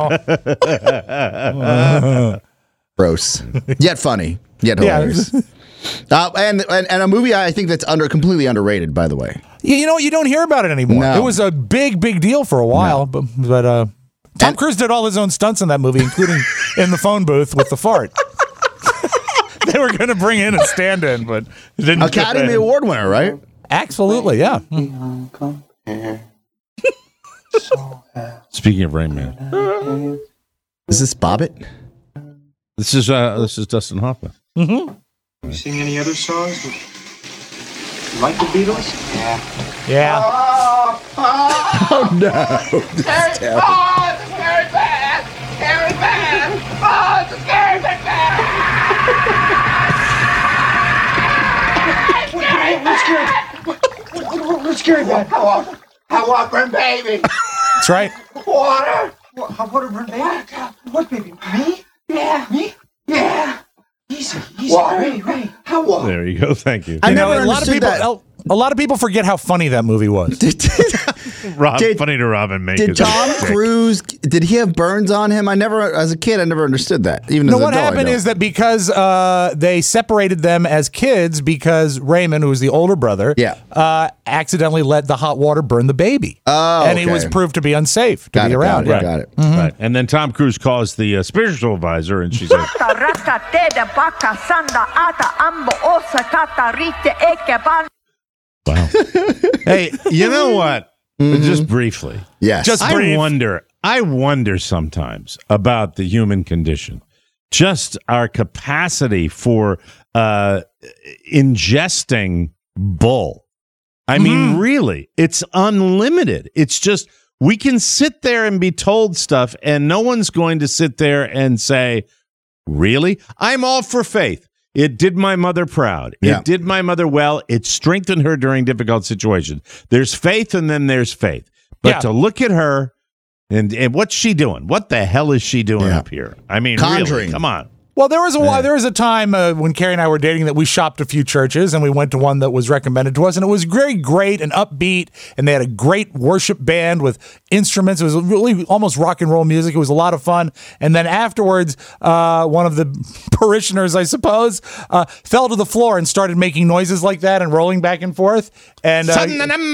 no. Gross. Yet funny. Yet hilarious. Yeah. Uh, and, and and a movie I think that's under completely underrated, by the way. Yeah, you know, you don't hear about it anymore. No. It was a big, big deal for a while, no. but but uh, Tom and, Cruise did all his own stunts in that movie, including in the phone booth with the fart. They were going to bring in a stand-in, but it didn't. Academy Award winner, right? Absolutely, yeah. Speaking of Rain Man, is this Bobbitt? This is uh, this is Dustin Hoffman. Mm-hmm. You sing any other songs? Like the Beatles? Yeah. Yeah. Oh, oh, oh no. This Harry, is terrible. Oh, it's a scary band! Scary band! Oh, it's a scary band! Scary band! We're scary band! Hot water, baby! That's right. Water! Hot water, baby? What, baby? Me? Yeah. Me? Yeah. Easy, easy. Ray, Ray, how water? There you go. Thank you. I you never know, a lot of people. that. A lot of people forget how funny that movie was. Rob, did, funny to Robin make. Did Tom Cruise? Did he have burns on him? I never, as a kid, I never understood that. Even no, as what an adult, happened is that because uh, they separated them as kids because Raymond, who was the older brother, yeah. uh, accidentally let the hot water burn the baby. Oh, and okay. he was proved to be unsafe to got be it, around. Got it. Right. Got it. Mm-hmm. Right. And then Tom Cruise calls the uh, spiritual advisor, and she's like, "Wow, hey, you know what? Mm-hmm. Just briefly, yes. Just I brief. wonder. I wonder sometimes about the human condition, just our capacity for uh, ingesting bull. I mean, Mm-hmm. really, it's unlimited. It's just we can sit there and be told stuff, and no one's going to sit there and say, "Really?" I'm all for faith. It did my mother proud. Yeah. It did my mother well. It strengthened her during difficult situations. There's faith and then there's faith. But Yeah. to look at her and, and what's she doing? What the hell is she doing Yeah. up here? I mean, Conjuring. really, come on. Well, there was a while, there was a time uh, when Carrie and I were dating that we shopped a few churches and we went to one that was recommended to us, and it was very great and upbeat, and they had a great worship band with instruments. It was really almost rock and roll music. It was a lot of fun. And then afterwards, uh, one of the parishioners, I suppose, uh, fell to the floor and started making noises like that and rolling back and forth. And uh, yeah. And I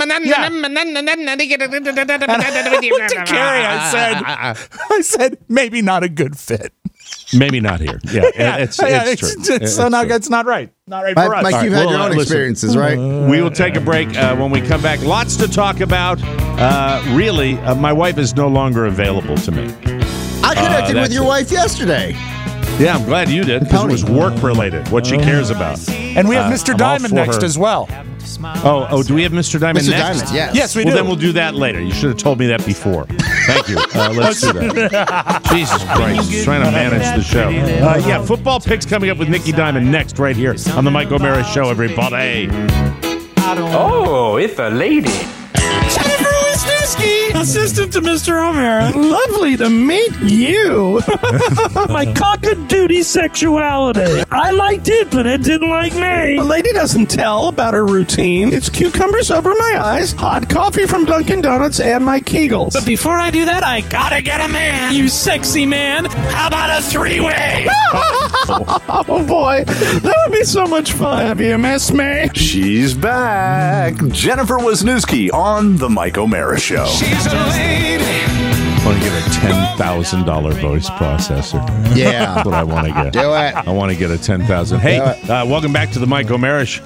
looked at Carrie. I said, I said, maybe not a good fit. Maybe not here. Yeah, yeah, it's, yeah, it's, it's, true. it's, It's so not, true. it's not right. Not right Mike, for us. Mike, All you've right, had well, your own listen. experiences, right? We will take a break. Uh, when we come back, lots to talk about. Uh, really, uh, my wife is no longer available to me. I connected Uh, with your it. wife yesterday. Yeah, I'm glad you did, because it was work-related, what she cares about. And we have Uh, Mister I'm all Diamond for next her. as well. Oh, oh, do we have Mister Diamond Mister next? Diamond, yes. Yes, we well, do. then we'll do that later. You should have told me that before. Thank you. Uh, let's do that. Jesus Christ, just trying to manage the show. Uh, yeah, football picks coming up with Nicky Diamond next, right here on the Mike O'Mara Show, everybody. Oh, it's a lady. Jennifer Wisniewski, assistant to Mister O'Mara. Lovely to meet you. My cock-a-doodie sexuality. I liked it, but it didn't like me. A lady doesn't tell about her routine. It's cucumbers over my eyes, hot coffee from Dunkin' Donuts, and my Kegels. But before I do that, I gotta get a man. You sexy man. How about a three-way? Oh, boy. That would be so much fun. Have you missed me? She's back. Jennifer Wisniewski on the Mike O'Mara Show. She's a lady. I want to get a ten thousand dollars voice processor. Yeah. That's what I want to get. Do it. I want to get a ten thousand dollars. Hey, uh, welcome back to the Mike O'Mara Show.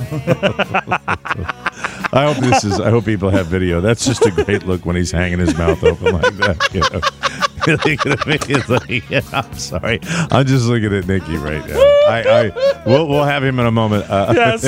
I hope this is, I hope people have video. That's just a great look when he's hanging his mouth open like that. You know? looking at me. It's like, yeah, I'm sorry. I'm just looking at Nikki right now. I, I we'll, we'll have him in a moment. Uh, Yes.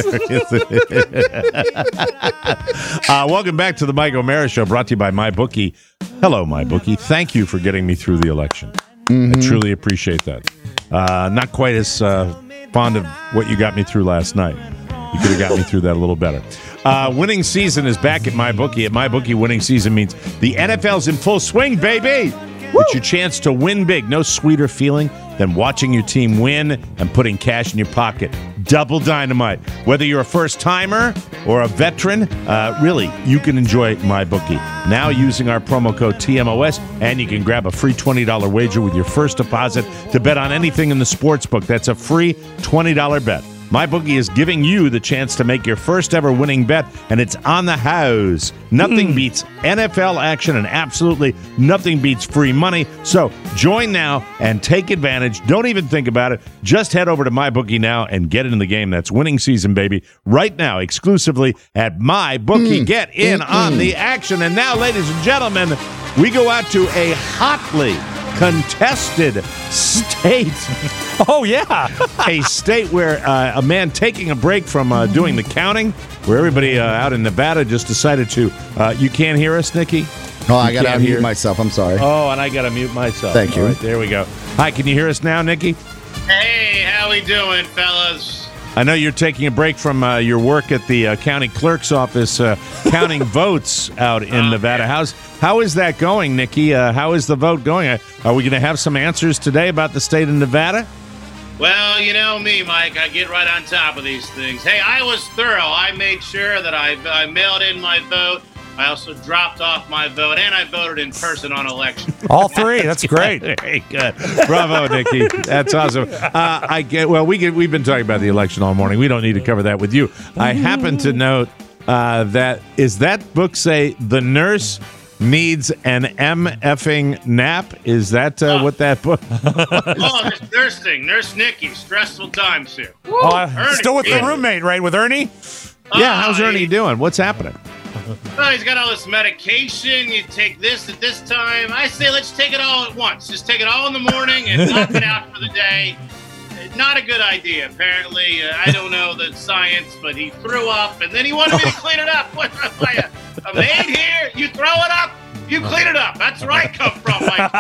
uh, welcome back to the Mike O'Mara Show, brought to you by MyBookie. Hello, MyBookie. Thank you for getting me through the election. Mm-hmm. I truly appreciate that. Uh, not quite as uh, fond of what you got me through last night. You could have got me through that a little better. Uh, winning season is back at MyBookie. At MyBookie, winning season means the N F L's in full swing, baby. It's your chance to win big. No sweeter feeling than watching your team win and putting cash in your pocket. Double dynamite. Whether you're a first-timer or a veteran, uh, really, you can enjoy MyBookie. Now using our promo code T M O S, and you can grab a free twenty dollars wager with your first deposit to bet on anything in the sportsbook. That's a free twenty dollars bet. MyBookie is giving you the chance to make your first ever winning bet, and it's on the house. Nothing mm. beats N F L action, and absolutely nothing beats free money. So join now and take advantage. Don't even think about it. Just head over to MyBookie now and get in the game. That's winning season, baby. Right now, exclusively at MyBookie. Mm. Get in mm-hmm. on the action. And now, ladies and gentlemen, we go out to a hotly contested state. Oh, yeah. A state where uh, a man taking a break from uh, doing the counting, where everybody uh, out in Nevada just decided to. Uh, you can't hear us, Nikki? Oh, I got to unmute myself. I'm sorry. Oh, and I got to mute myself. Thank you. All right, there we go. Hi, can you hear us now, Nikki? Hey, how we doing, fellas? I know you're taking a break from uh, your work at the uh, county clerk's office, uh, counting votes out in Oh, Nevada. yeah. How's how is that going, Nikki? Uh, how is the vote going? Uh, are we going to have some answers today about the state of Nevada? Well, you know me, Mike. I get right on top of these things. Hey, I was thorough. I made sure that I, I mailed in my vote. I also dropped off my vote, and I voted in person on election. All three. That's great. Very good. Bravo, Nikki. That's awesome. Uh, I get. Well, we get, we've been talking about the election all morning. We don't need to cover that with you. I happen to note uh, that is that book say the nurse needs an M effing nap? Is that uh, Oh. what that book? Oh, this nursing, Nurse Nikki. Stressful times here. Oh, uh, Ernie, still with the yeah. roommate, right? With Ernie? Yeah. How's Oh, Ernie he- doing? What's happening? Oh, he's got all this medication. You take this at this time. I say let's take it all at once. Just take it all in the morning and knock it out for the day. Not a good idea, apparently. Uh, I don't know the science, but he threw up, and then he wanted me to clean it up. What am I, a, a maid here? You throw it up, you clean it up. That's where I come from, Mike.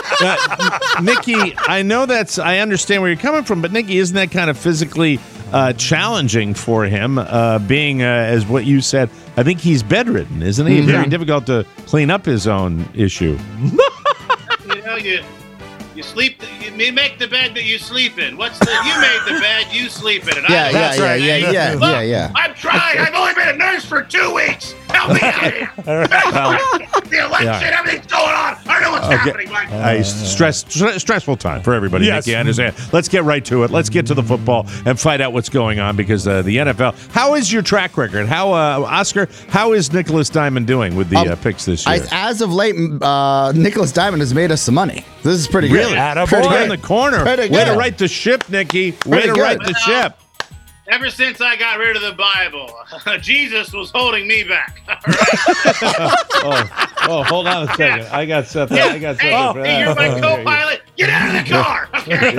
Uh, Nikki, I know that's. I understand where you're coming from, but Nikki, isn't that kind of physically uh, challenging for him? Uh, being uh, as what you said, I think he's bedridden, isn't he? Mm-hmm. Very difficult to clean up his own issue. You know, you you sleep. You make the bed that you sleep in. What's the? You made the bed, you sleep in it. Yeah, I yeah, don't yeah, know. yeah, yeah, Look, yeah, yeah. I'm trying. I've only been a nurse for two weeks. Help me out here. The election, Yeah. everything's going on. I know what's Okay. happening, Mike. Uh, stress, stre- stressful time for everybody, Yes. Nikki. I understand. Let's get right to it. Let's get to the football and find out what's going on because uh, the N F L. How is your track record? How, uh, Oscar? How is Nicholas Diamond doing with the Um, uh, picks this I, year? as of late, uh, Nicholas Diamond has made us some money. This is pretty Really? good. Attaboy. Pretty Turn good. the corner. Pretty Way to good. right the ship, Nikki. Way Pretty to good. right the Well, ship. Ever since I got rid of the Bible, Jesus was holding me back. oh, oh, hold on a second. I got something. Yeah. I got Hey, something. hey, you're my co-pilot. Get out of the car.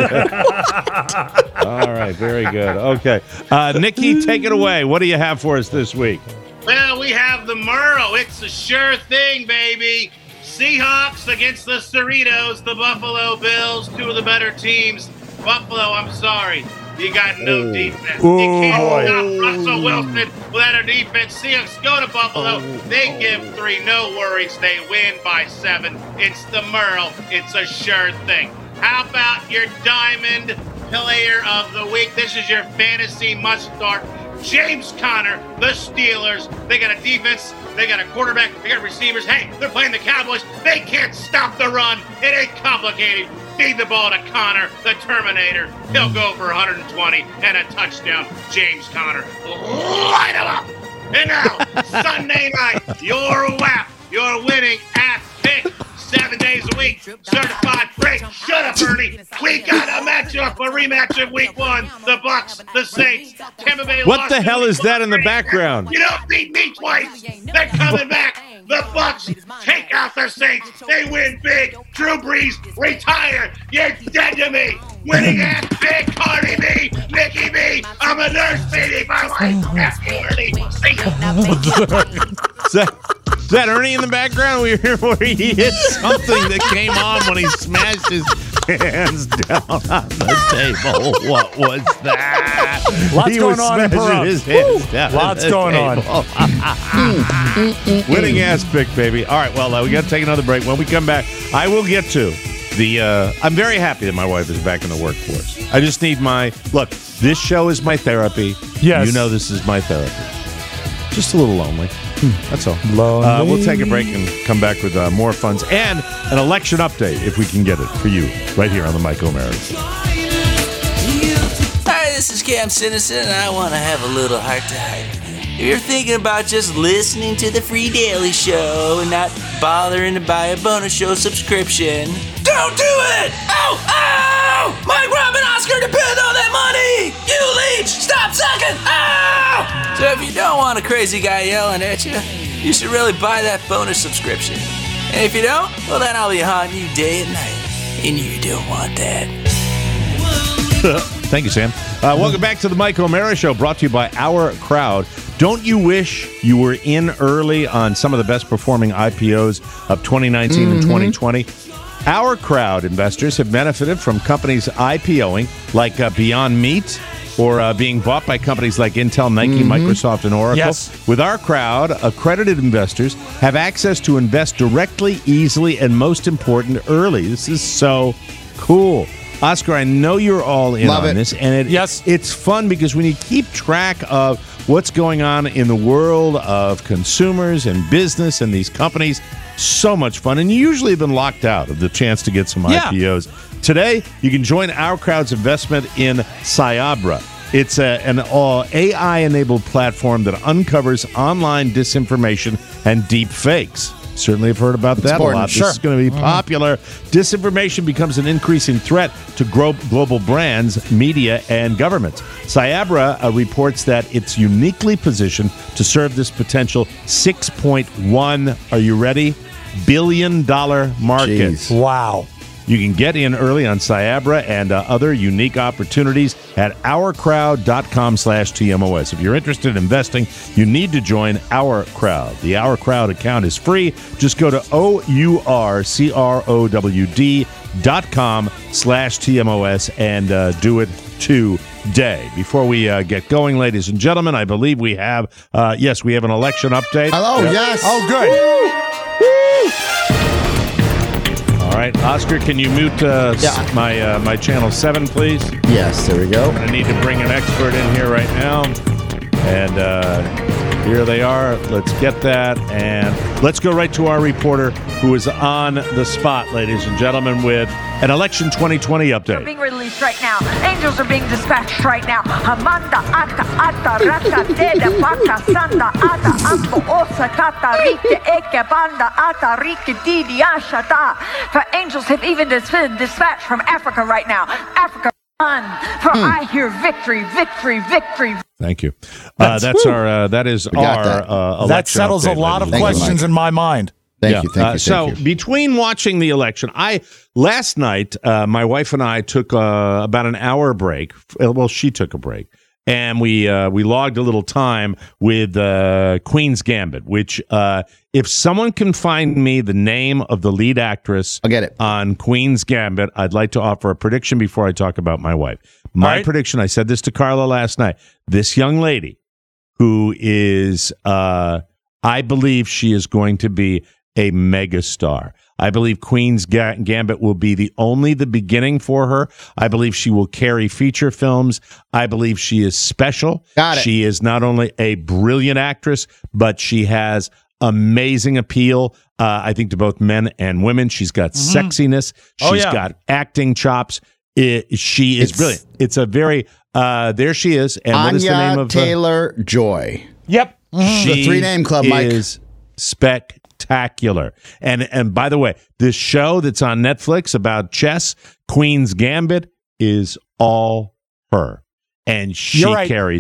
Okay. All right, very good. Okay, uh, Nikki, take it away. What do you have for us this week? Well, we have the Murrow. It's a sure thing, baby. Seahawks against the Cerritos, the Buffalo Bills, two of the better teams. Buffalo, I'm sorry. You got no defense. Oh, you can't boy. stop Russell Wilson without a defense. Seahawks go to Buffalo. They give three. No worries. They win by seven. It's the Murrow. It's a sure thing. How about your Diamond Player of the Week? This is your fantasy must-start. James Conner, the Steelers. They got a defense. They got a quarterback. They got receivers. Hey, they're playing the Cowboys. They can't stop the run. It ain't complicated. Feed the ball to Conner, the Terminator. He'll go for one hundred twenty and a touchdown. James Conner. Light him up. And now, Sunday night, your W A P, your winning ass pick. Seven days a week, certified great. Shut up, Ernie. We got a matchup, a rematch of week one. The Bucks, the Saints, Tampa Bay. What lost the in hell week is that in the one. background? You don't beat me twice. They're coming back. The Bucks take out the Saints. They win big. Drew Brees retire. You're dead to me. Winning ass big Cardi B, Mickey B. I'm a nurse, baby. My wife, F. Cardi. See ya. Is that, is that Ernie in the background? We hear where he hit something that came on when he smashed his hands down on the table. What was that? Lots he going was on in smashing Perot. his hands down Lots the going on. Winning ass pick, baby. All right, well, uh, we got to take another break. When we come back, I will get to the. Uh, I'm very happy that my wife is back in the workforce. I just need my look. This show is my therapy. Yes, you know this is my therapy. Just a little lonely. That's all. Uh, we'll take a break and come back with uh, more funds and an election update if we can get it for you right here on the Mike O'Mara Show. Hi, this is Cam Sinison, and I want to have a little heart-to-heart. If you're thinking about just listening to the free daily show and not bothering to buy a bonus show subscription, don't do it! Ow! Ow! Mike, Rob, and Oscar depend on that money! You leech! Stop sucking! Ow! So if you don't want a crazy guy yelling at you, you should really buy that bonus subscription. And if you don't, well then I'll be haunting you day and night. And you don't want that. Thank you, Sam. Uh, welcome back to the Mike O'Mara Show, brought to you by Our Crowd. Don't you wish you were in early on some of the best performing I P Os of twenty nineteen mm-hmm. and twenty twenty? Our Crowd investors have benefited from companies IPOing like uh, Beyond Meat or uh, being bought by companies like Intel, Nike, mm-hmm. Microsoft, and Oracle. Yes. With Our Crowd, accredited investors have access to invest directly, easily, and most important, early. This is so cool. Oscar, I know you're all in Love on it. this, and it, yes. it's fun because when you keep track of what's going on in the world of consumers and business and these companies, so much fun. And you usually have been locked out of the chance to get some Yeah. I P Os. Today, you can join Our Crowd's investment in Cyabra. It's a, an uh, A I-enabled platform that uncovers online disinformation and deep fakes. Certainly have heard about that important. a lot. Sure. This is going to be Mm-hmm. popular. Disinformation becomes an increasing threat to gro- global brands, media, and governments. Cyabra uh, reports that it's uniquely positioned to serve this potential six point one, are you ready, billion dollar market. Jeez. Wow. You can get in early on Cyabra and uh, other unique opportunities at ourcrowd.com slash TMOS. If you're interested in investing, you need to join Our Crowd. The Our Crowd account is free. Just go to O-U-R-C-R-O-W-D dot com slash TMOS and uh, do it today. Before we uh, get going, ladies and gentlemen, I believe we have, uh, yes, we have an election update. Hello, Yep. yes. Oh, good. All right, Oscar, can you mute uh, Yeah. s- my uh, my channel seven, please? Yes, there we go. I need to bring an expert in here right now. And uh, here they are. Let's get that. And let's go right to our reporter who is on the spot, ladies and gentlemen, with an election twenty twenty Are update. being released right now. Angels are being dispatched right now. Hamanda ata ata raka deda baka sanda ata ambo osa kata rike eke banda ata rike didi ashata. For angels have even dis- been dispatched from Africa right now. Africa run. For I hear victory, victory, victory. Thank you. Uh, that's our. Uh, that is We got our that. uh, election That settles a update, lot of ladies and Thank you, questions Mike. in my mind. Thank Yeah. you, thank Uh, you, so thank you. between watching the election, I last night uh, my wife and I took uh, about an hour break. Uh, Well, she took a break, and we uh, we logged a little time with uh, Queen's Gambit. Which, uh, if someone can find me the name of the lead actress, I'll get it. on Queen's Gambit, I'd like to offer a prediction before I talk about my wife. My All right. prediction. I said this to Carla last night. This young lady, who is, uh, I believe she is going to be a megastar. I believe Queen's Ga- Gambit will be the only the beginning for her. I believe she will carry feature films. I believe she is special. Got it. She is not only a brilliant actress, but she has amazing appeal. Uh, I think to both men and women. She's got sexiness. She's Oh, yeah. got acting chops. It, she is It's- brilliant. It's a very uh, there she is. And what is the Anya name of uh, Taylor Joy. Yep. she The three-name club, Mike. is spectacular. And and by the way, this show that's on Netflix about chess, Queen's Gambit, is all her. And she You're right. carries it.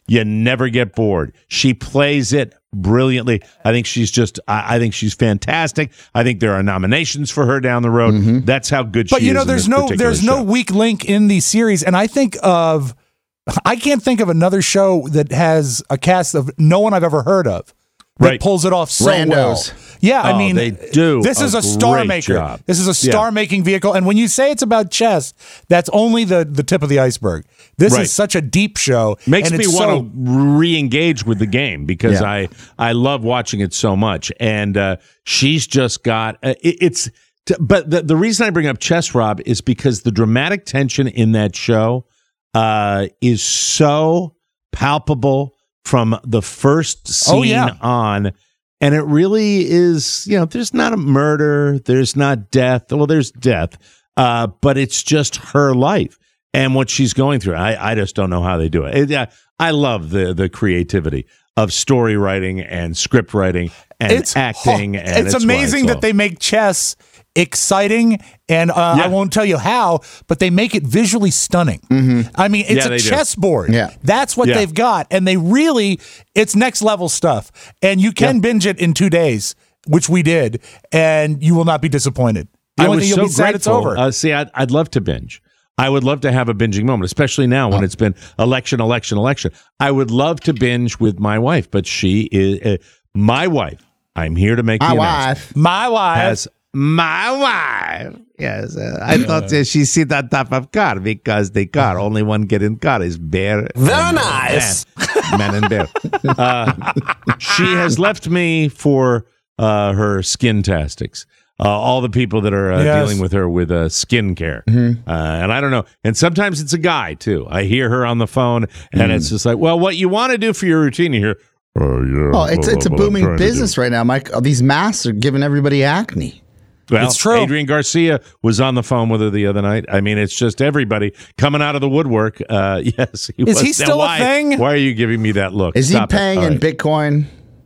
You never get bored. She plays it brilliantly. I think she's just, I, I think she's fantastic. I think there are nominations for her down the road. Mm-hmm. That's how good But she you know, is. in there's this no particular there's show. no weak link in the series, and I think of I can't think of another show that has a cast of no one I've ever heard of that Right. pulls it off so Randos. well. Yeah, I Oh, mean, they do This a is a star great maker. job. This is a Yeah. star making vehicle, and when you say it's about chess, that's only the the tip of the iceberg. This Right. is such a deep show. Makes and me it's want so, to re-engage with the game because Yeah. I I love watching it so much, and uh, she's just got uh, it, it's. T- but the the reason I bring up chess, Rob, is because the dramatic tension in that show uh, is so palpable from the first scene Oh, yeah. on. And it really is, you know, there's not a murder, there's not death. Well, there's death, uh, but it's just her life and what she's going through. I, I just don't know how they do it. it uh, I love the the creativity of story writing and script writing and it's acting. oh, and it's, it's amazing why that they make chess exciting, and uh, Yeah. I won't tell you how, but they make it visually stunning. I mean, it's Yeah, they a do. chessboard. Yeah. That's what Yeah. they've got, and they really, it's next level stuff, and you can Yeah. binge it in two days, which we did, and you will not be disappointed. The I only was thing so you'll be sad it's grateful. over. Uh, see, I'd, I'd love to binge. I would love to have a binging moment, especially now when it's been election, election, election. I would love to binge with my wife, but she is uh, my wife. I'm here to make My the announcement. wife. My wife. Has my wife. Yes, uh, I thought that she sit on top of car because the car only one get in car is bear. Very and nice. Man, man and bear. Uh, she has left me for uh, her skin tastics. Uh, all the people that are uh, Yes. dealing with her with uh, skin care. Mm-hmm. Uh, and I don't know. And sometimes it's a guy, too. I hear her on the phone, and Mm. it's just like, well, what you want to do for your routine, you hear, oh, yeah. Oh, it's blah, it's a blah, blah, I'm booming trying to do." business right now, Mike. Oh, these masks are giving everybody acne. Well, It's true. Adrian Garcia was on the phone with her the other night. I mean, it's just everybody coming out of the woodwork. Uh, yes. He Is was. he Now, still a why, thing? Why are you giving me that look? Is Stop he it. paying All in right. Bitcoin?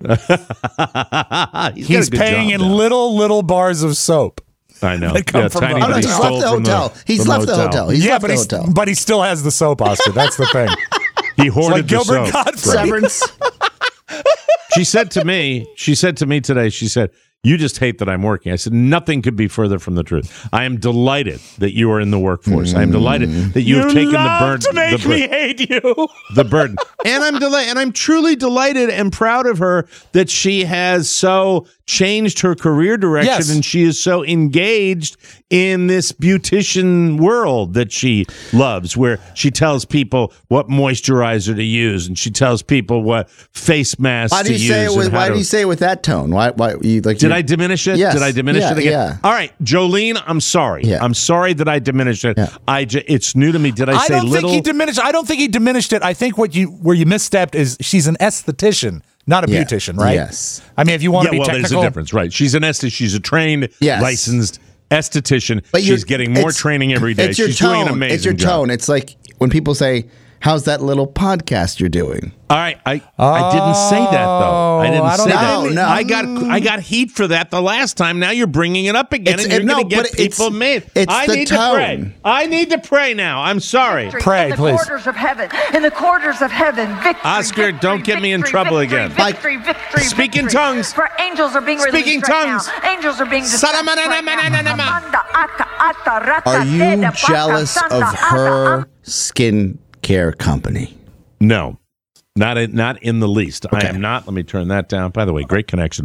He's, He's got a good paying job in now. little, little bars of soap. I know. They come Yeah, from tiny the- Oh, no, that he he's stole left the from hotel. He's from left the hotel. He's yeah, left but the he's, hotel. but he still has the soap, Oscar. That's the thing. He hoarded like the Gilbert soap. Gottfried. Severance. She said to me, she said to me today, she said, you just hate that I'm working. I said, nothing could be further from the truth. I am delighted that you are in the workforce. I am delighted that you, have taken the burden. to make the, me hate you. the burden. And I'm delighted, and I'm truly delighted and proud of her that she has so changed her career direction Yes. and she is so engaged in this beautician world that she loves, where she tells people what moisturizer to use and she tells people what face masks Why do to you use. say it with? and how Why to- do you say it with that tone? Why? Why you like? Did you- I diminish it? Yes. Did I diminish Yeah, it again? yeah. All right, Jolene, I'm sorry. Yeah. I'm sorry that I diminished it. Yeah. I ju- it's new to me. Did I, I say don't little? think he diminished. I don't think he diminished it. I think what you where you misstepped is she's an esthetician, not a Yeah. beautician, right? Yes. I mean, if you want yeah, to be well, technical, there's a difference, right? She's an esthetician. She's a trained, Yes. licensed esthetician. But you're- she's getting more it's- training every day. It's your She's tone. doing an amazing it's your job. tone. It's like when people say, "How's that little podcast you're doing?" All right, I I didn't say that though. I didn't Oh, I don't say know. that. No, no. I got I got heat for that the last time. Now you're bringing it up again, It's- and you're it- no, going to get but it's- people mad. it's I the need tone. to pray. I need to pray now. I'm sorry. Pray, in the please. quarters of heaven, in the quarters of heaven, victory. Oscar, victory, don't get me in victory, trouble victory, again. Victory, victory, Speak in victory. tongues. For angels are being Speaking released right tongues. now. Angels are being dispatched right now. Are you jealous of her skin care company? No, not in, not in the least. I am not. Let me turn that down. By the way, great connection.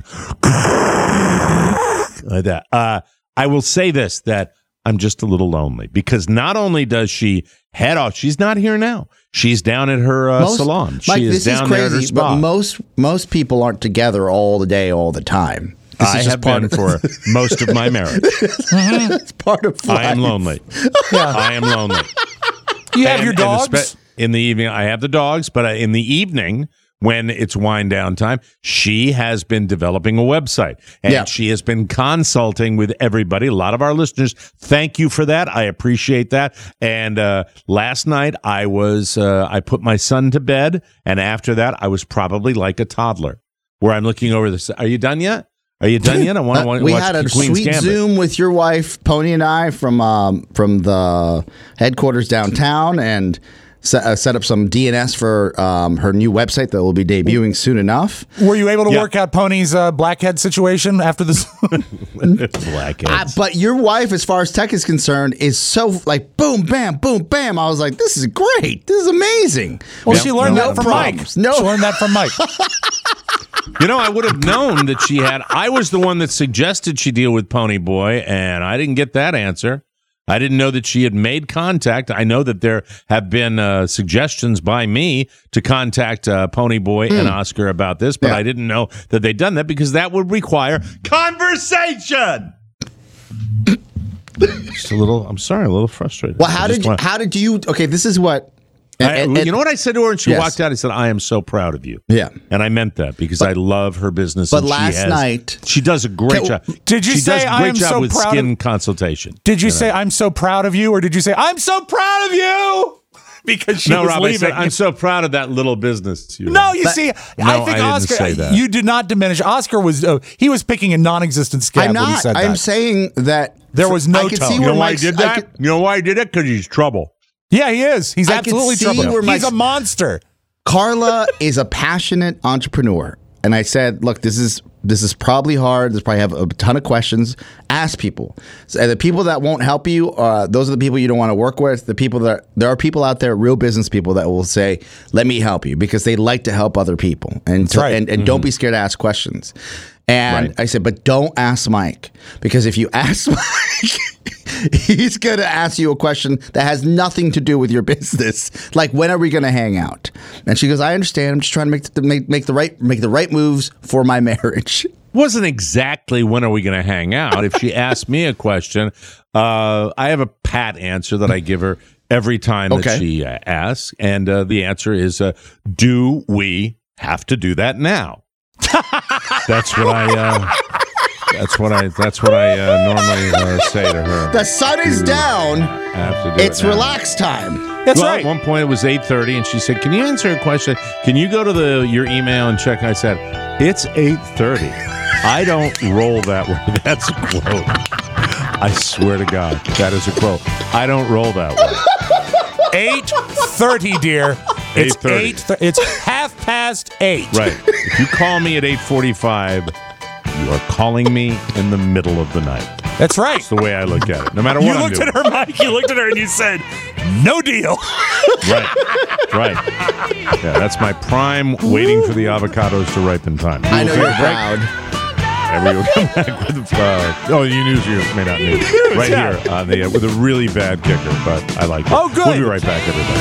Like that. Uh, I will say this, that I'm just a little lonely because not only does she head off, she's not here now. She's down at her uh, Most- salon. Mike, she is this down is there at her crazy, spa. but most most people aren't together all the day, all the time. This I is just have part been of, for most of my marriage. It's part of life. I am lonely. I am lonely. you have And- your and dogs. espe- in the evening, I have the dogs, but uh, in the evening, when it's wind down time, she has been developing a website and Yeah. she has been consulting with everybody. A lot of our listeners, thank you for that. I appreciate that. And uh, last night, I was uh, I put my son to bed, and after that, I was probably like a toddler, where I'm looking over this. Are you done yet? Are you done yet? I want to Uh, we watch had a Queen's sweet Gambit. Zoom with your wife, Pony, and I from um, from the headquarters downtown, and set, uh, set up some D N S for um, her new website that will be debuting soon enough. Were you able to Yeah. work out Pony's uh, blackhead situation after this? Blackhead. Uh, but your wife, as far as tech is concerned, is so like boom, bam, boom, bam. I was like, this is great. This is amazing. Well, No- she learned no that from problems. Mike. No, She learned that from Mike. You know, I would have known that she had. I was the one that suggested she deal with Pony Boy, and I didn't get that answer. I didn't know that she had made contact. I know that there have been uh, suggestions by me to contact uh, Pony Boy Mm. and Oscar about this, but Yeah. I didn't know that they'd done that because that would require conversation. Just a little. I'm sorry, a little frustrated. Well, how I just did you, want- how did you? Okay, this is what. I, and- and- you know what I said to her, and she Yes. walked out. I said, "I am so proud of you." Yeah, and I meant that because I love her business. but and last she has, night- she does a great Okay, job. did you she say, does a "I great am job so with proud skin of-" consultation? Did you know? say, I'm so proud of you? Or did you say, I'm so proud of you? Because she no, was Rob, I leaving. said, I'm so proud of that little business. You No, you see, no, I think didn't Oscar. say that. You did not diminish. Oscar was uh, he was picking a non-existent scab I'm when he not. said I'm that. saying that There was no I could tone. see You where know why he Mike's- did I that? could- You know why he did it? Because he's trouble. Yeah, he is. He's I could absolutely see trouble. where He's Mike's- a monster. Carla is a passionate entrepreneur. And I said, look, this is this is probably hard. There's probably have a ton of questions. Ask people. So, and the people that won't help you, uh, those are the people you don't want to work with. The people that there are people out there, real business people that will say, let me help you because they like to help other people. And to, right. and, and Mm-hmm. don't be scared to ask questions. And Right. I said, but don't ask Mike because if you ask Mike, he's going to ask you a question that has nothing to do with your business. Like, when are we going to hang out? And she goes, I understand. I'm just trying to make the, make, make the right make the right moves for my marriage. Wasn't exactly when are we going to hang out. If she asked me a question, uh, I have a pat answer that I give her every time that Okay. she uh, asks, and uh, the answer is, uh, "Do we have to do that now?" That's what I. Uh, that's what I. That's what I uh, normally uh, say to her. The sun is down. I have to do It's it now. relax time. That's well, right. At one point, it was eight thirty, and she said, "Can you answer a question? Can you go to the your email and check?" I said, "It's eight thirty. I don't roll that way." That's a quote. I swear to God, that is a quote. I don't roll that way. eight thirty, dear. It's eight thirty. eight. Th- it's half past eight. Right. If you call me at eight forty-five, you are calling me in the middle of the night. That's right. That's the way I look at it. No matter You what I'm looked doing. at her, Mike. You looked at her and you said, "No deal." Right. Right. Yeah, that's my prime waiting for the avocados to ripen time. I know We'll you're take a break. proud. And we will come back with uh, oh, you news you may not know right yeah. here on the uh, with a really bad kicker, but I like it. Oh, good. We'll be right back,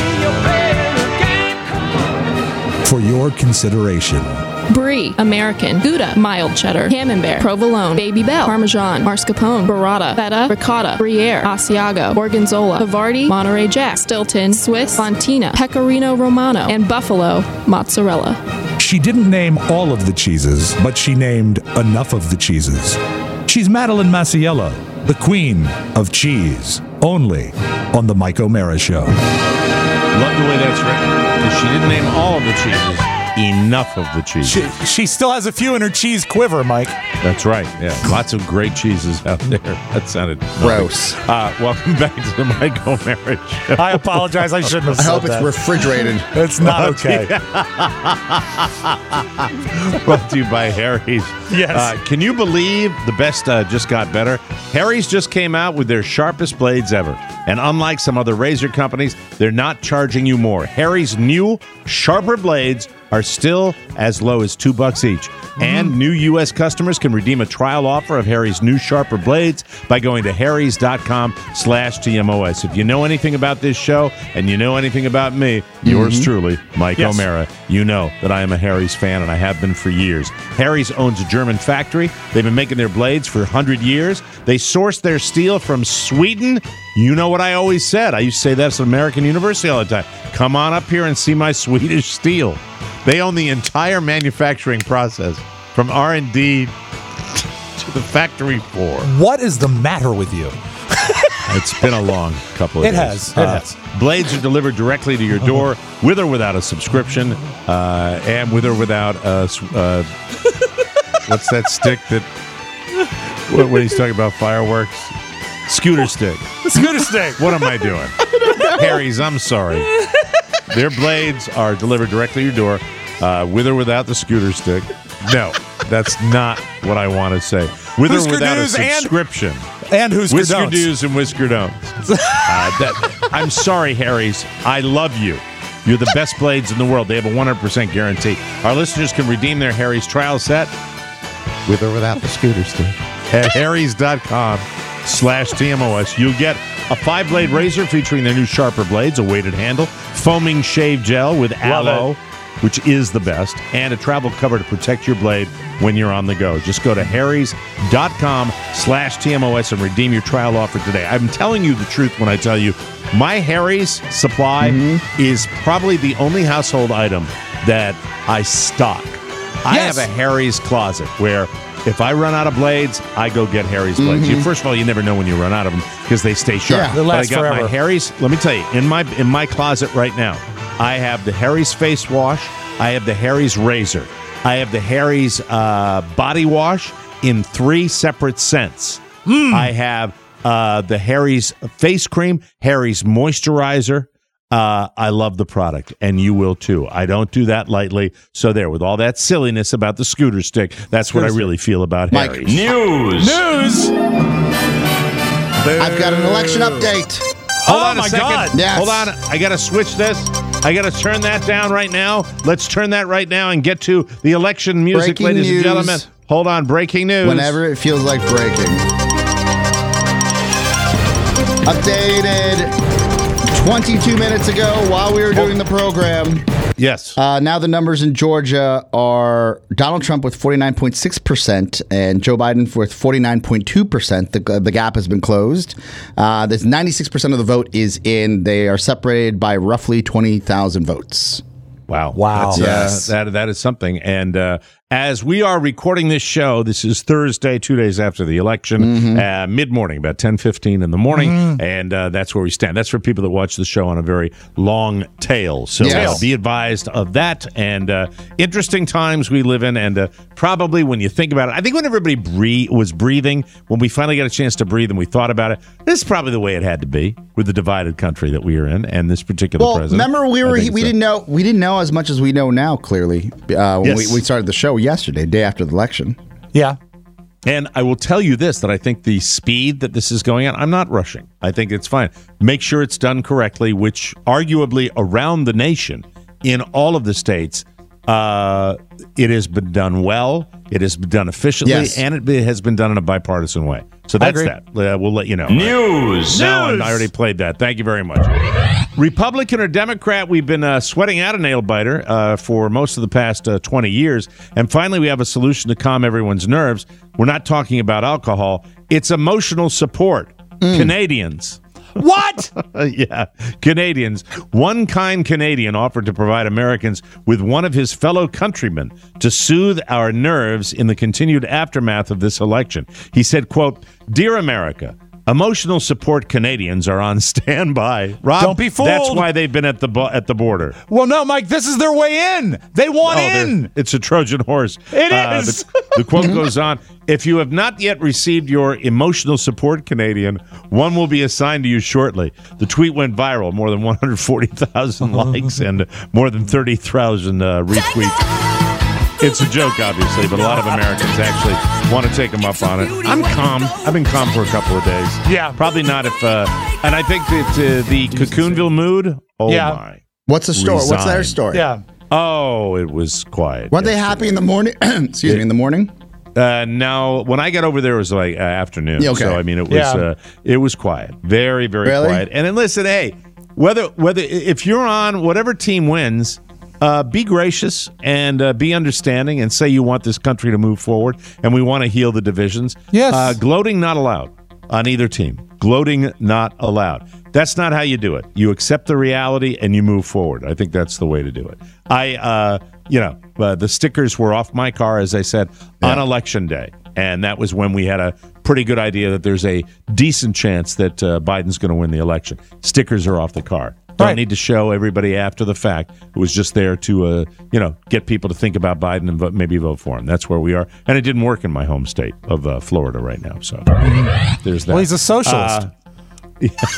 everybody. For your consideration. Brie, American, Gouda, mild cheddar, Camembert, Provolone, Baby Bell, Parmesan, Mascarpone, Burrata, Feta, Ricotta, Gruyere, Asiago, Gorgonzola, Havarti, Monterey Jack, Stilton, Swiss, Fontina, Pecorino Romano, and Buffalo Mozzarella. She didn't name all of the cheeses, but she named enough of the cheeses. She's Madeline Masiello, the queen of cheese, only on the Mike O'Mara Show. Love the way that's written because she didn't name all of the cheeses. Enough of the cheese. She, she still has a few in her cheese quiver, Mike. That's right. Yeah, lots of great cheeses out there. That sounded Gross. Uh, welcome back to the Mike O'Mara Show. I apologize. I shouldn't have I said hope it's that. refrigerated. It's not okay. Brought to you by Harry's. Yes. Uh, can you believe the best uh, just got better? Harry's just came out with their sharpest blades ever. And unlike some other razor companies, they're not charging you more. Harry's new, sharper blades are still as low as two bucks each. And new U S customers can redeem a trial offer of Harry's new sharper blades by going to harrys.com slash TMOS. If you know anything about this show and you know anything about me, yours truly, Mike Yes. O'Mara, you know that I am a Harry's fan and I have been for years. Harry's owns a German factory. They've been making their blades for one hundred years. They source their steel from Sweden. You know what I always said. I used to say that at American University all the time. Come on up here and see my Swedish steel. They own the entire manufacturing process from R and D to the factory floor. What is the matter with you? It's been a long couple of It days. has. It Uh, has. Blades are delivered directly to your door, with or without a subscription, uh, and with or without a, s- uh, what's that stick that, what, when he's talking about fireworks? Scooter stick. Scooter stick. What am I doing? Harry's, I'm sorry. Their blades are delivered directly to your door, uh, with or without the scooter stick. No, that's not what I want to say. With Whisker or without a do's and- subscription. And Whisker Whisker don'ts. do's and Whisker don'ts. uh, that, I'm sorry, Harry's. I love you. You're the best blades in the world. They have a one hundred percent guarantee. Our listeners can redeem their Harry's trial set with or without the scooter stick at harrys.com slash TMOS. You'll get a five-blade razor featuring their new sharper blades, a weighted handle, foaming shave gel with aloe, which is the best, and a travel cover to protect your blade when you're on the go. Just go to harrys.com slash TMOS and redeem your trial offer today. I'm telling you the truth when I tell you my Harry's supply mm-hmm. is probably the only household item that I stock. I Yes. have a Harry's closet where if I run out of blades, I go get Harry's blades. Mm-hmm. You, first of all, you never know when you run out of them because they stay sharp. Yeah, they but I last got forever. my Harry's. Let me tell you, in my in my closet right now, I have the Harry's face wash. I have the Harry's razor. I have the Harry's uh, body wash in three separate scents. Mm. I have uh, the Harry's face cream, Harry's moisturizer. Uh, I love the product, and you will too. I don't do that lightly. So there, with all that silliness about the scooter stick, that's what I really feel about Mike. Harry's. News. News. I've got an election update. Hold Oh on a my second. God. Yes. Hold on. I got to switch this. I got to turn that down right now. Let's turn that right now and get to the election music, Breaking ladies news. and gentlemen. Hold on. Breaking news. Whenever it feels like breaking. Updated twenty-two minutes ago while we were doing the program. Yes. Uh, now the numbers in Georgia are Donald Trump with forty-nine point six percent and Joe Biden with forty-nine point two percent. The, the gap has been closed. Uh, there's ninety-six percent of the vote is in. They are separated by roughly twenty thousand votes. Wow. Wow. That's, uh, Yes. that, that is something. And uh, as we are recording this show, this is Thursday, two days after the election, Mm-hmm. uh, mid-morning, about ten fifteen in the morning. And uh, that's where we stand. That's for people that watch the show on a very long tail. So Yes. uh, be advised of that. And uh, interesting times we live in. And uh, probably when you think about it, I think when everybody breathe, was breathing, when we finally got a chance to breathe and we thought about it, this is probably the way it had to be with the divided country that we are in and this particular Well, president. remember we I were think we so. didn't know we didn't know as much as we know now. Clearly, uh, when Yes. we, we started the show yesterday, day after the election. Yeah. And I will tell you this, that I think the speed that this is going at, I'm not rushing. I think it's fine. Make sure it's done correctly, which arguably around the nation, in all of the states, uh, it has been done well, it has been done efficiently, Yes. and it has been done in a bipartisan way. So that's agree. that. Uh, we'll let you know. News. No, News. I already played that. Thank you very much. Republican or Democrat, we've been uh, sweating out a nail biter uh, for most of the past uh, twenty years. And finally, we have a solution to calm everyone's nerves. We're not talking about alcohol. It's emotional support. Canadians. What? Yeah, Canadians. One kind Canadian offered to provide Americans with one of his fellow countrymen to soothe our nerves in the continued aftermath of this election. He said, quote, "Dear America, emotional support Canadians are on standby." Rob, Don't be fooled. That's why they've been at the bo- at the border. Well, no, Mike, this is their way in. They want Oh, they're- in. It's a Trojan horse. It Uh, is. The, the quote goes on, "If you have not yet received your emotional support Canadian, one will be assigned to you shortly." The tweet went viral, more than one hundred forty thousand likes and more than thirty thousand uh, retweets. It's a joke, obviously, but a lot of Americans actually want to take them up on it. I'm calm. I've been calm for a couple of days. Yeah. Probably not if, uh, and I think that uh, the Cocoonville mood, oh Yeah. my. What's the story? What's their Resigned. story? Yeah. Oh, it was quiet. Weren't they happy in the morning? Excuse me, in the morning. Uh, no, when I got over there, it was like uh, afternoon. Yeah, okay. So I mean, it was Yeah. uh, it was quiet, very very Really? quiet. And then listen, hey, whether whether if you're on whatever team wins, uh, be gracious and uh, be understanding, and say you want this country to move forward, and we want to heal the divisions. Yes. uh, gloating not allowed on either team. Gloating not allowed. That's not how you do it. You accept the reality and you move forward. I think that's the way to do it. I, uh, you know, uh, the stickers were off my car, as I said, on election day. And that was when we had a pretty good idea that there's a decent chance that uh, Biden's going to win the election. Stickers are off the car. Don't Right. need to show everybody after the fact. It was just there to, uh, you know, get people to think about Biden and vote, maybe vote for him. That's where we are. And it didn't work in my home state of uh, Florida right now. So there's that. Well, he's a socialist. Uh,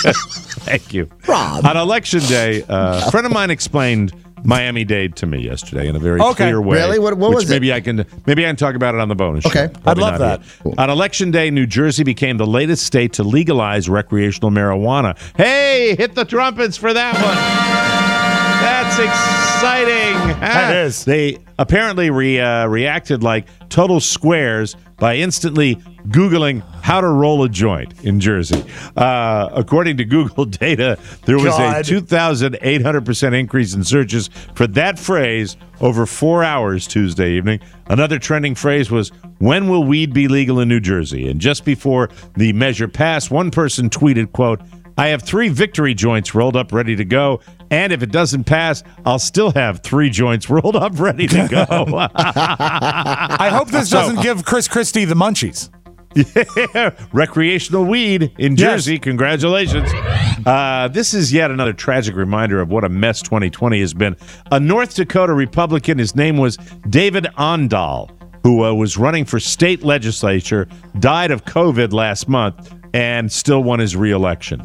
Thank you. Rob. On Election Day, uh, a friend of mine explained Miami-Dade to me yesterday in a very Okay. clear way. Really? What- what which was it? maybe I can maybe I can talk about it on the bonus. Okay. show. I'd Probably love not that. here. On Election Day, New Jersey became the latest state to legalize recreational marijuana. Hey, hit the trumpets for that one. That's exciting. That is. They apparently re, uh, reacted like total squares by instantly Googling how to roll a joint in Jersey. Uh, according to Google data, there was God. a two thousand eight hundred percent increase in searches for that phrase over four hours Tuesday evening. Another trending phrase was, when will weed be legal in New Jersey? And just before the measure passed, one person tweeted, quote, I have three victory joints rolled up ready to go. And if it doesn't pass, I'll still have three joints rolled up ready to go. I hope this doesn't give Chris Christie the munchies. Yeah, recreational weed in Jersey. Yes. Congratulations. Uh, this is yet another tragic reminder of what a mess twenty twenty has been. A North Dakota Republican, his name was David Ondal, who uh, was running for state legislature, died of COVID last month and still won his re-election.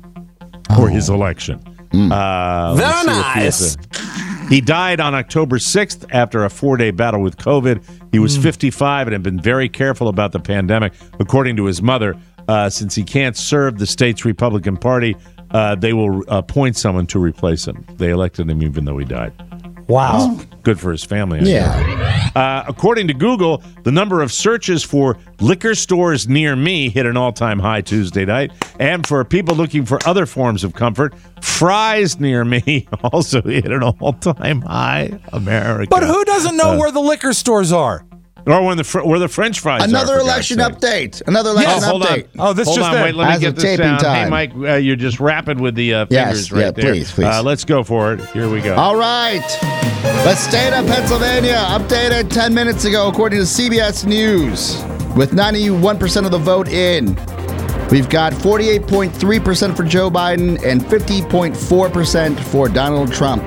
Or his election. Uh, Very let's see if he nice. has a- He died on October sixth after a four-day battle with COVID. He was fifty-five and had been very careful about the pandemic. According to his mother, uh, since he can't serve the state's Republican Party, uh, they will appoint someone to replace him. They elected him even though he died. Wow. Good for his family. I Yeah. guess. Uh, according to Google, the number of searches for liquor stores near me hit an all-time high Tuesday night. And for people looking for other forms of comfort, fries near me also hit an all-time high. America. But who doesn't know Uh, where the liquor stores are? Or when the fr- where the French fries are, Another for God's election sake. update. Another election Oh, hold update. on. Oh, this hold just on. in. Wait, let me As get of this taping down. Hey, time. Mike, uh, you're just rapping with the uh, Yes, fingers right yeah, there. please, please. Uh, let's go for it. Here we go. All right. The state of Pennsylvania updated ten minutes ago, according to C B S News, with ninety-one percent of the vote in. We've got forty-eight point three percent for Joe Biden and fifty point four percent for Donald Trump.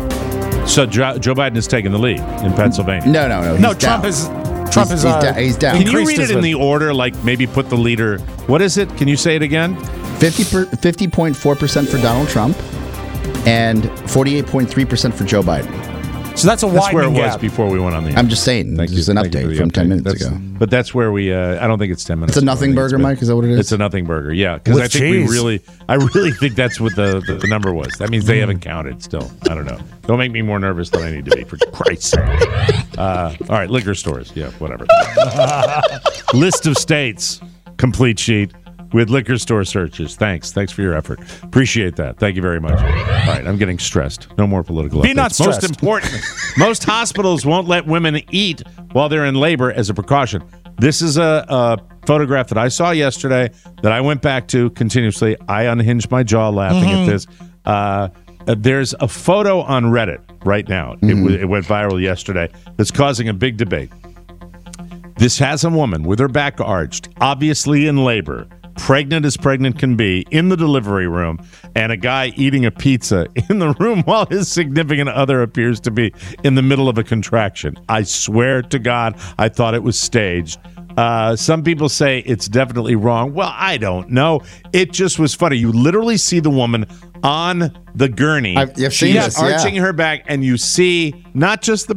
So Joe, Joe Biden is taking the lead in Pennsylvania. No, no, no. He's No, down. Trump is Trump He's- is he's uh, da- he's down. Can you increased read his it in vote. the order? Like maybe put the leader. What is it? Can you say it again? fifty point four percent for Donald Trump and forty-eight point three percent for Joe Biden. So that's a That's where it widening was gap. before we went on the air. I'm just saying, Thank this is you. an Thank you for update the from ten update. minutes That's- ago. But that's where we. Uh, I don't think it's ten minutes. It's a ago. I nothing think burger, been- Mike? Is that what it is? It's a nothing burger. Yeah, because With I think cheese. we really, I really think that's what the, the, the number was. That means they haven't counted still. I don't know. Don't make me more nervous than I need to be, for Christ's sake. Uh, all right, liquor stores. Yeah, whatever. List of states, complete sheet with liquor store searches. Thanks. Thanks for your effort. Appreciate that. Thank you very much. All right, I'm getting stressed. No more political Be updates. not stressed. Most important, most hospitals won't let women eat while they're in labor as a precaution. This is a, a photograph that I saw yesterday that I went back to continuously. I unhinged my jaw laughing Mm-hmm. at this. Uh, there's a photo on Reddit right now. It, Mm-hmm. w- it went viral yesterday. That's causing a big debate. This has a woman with her back arched, obviously in labor, pregnant as pregnant can be, in the delivery room, and a guy eating a pizza in the room while his significant other appears to be in the middle of a contraction. I swear to God, I thought it was staged. Uh, some people say it's definitely wrong. Well, I don't know. It just was funny. You literally see the woman on the gurney. I've- I've She's seen this, yeah. arching her back, and you see not just the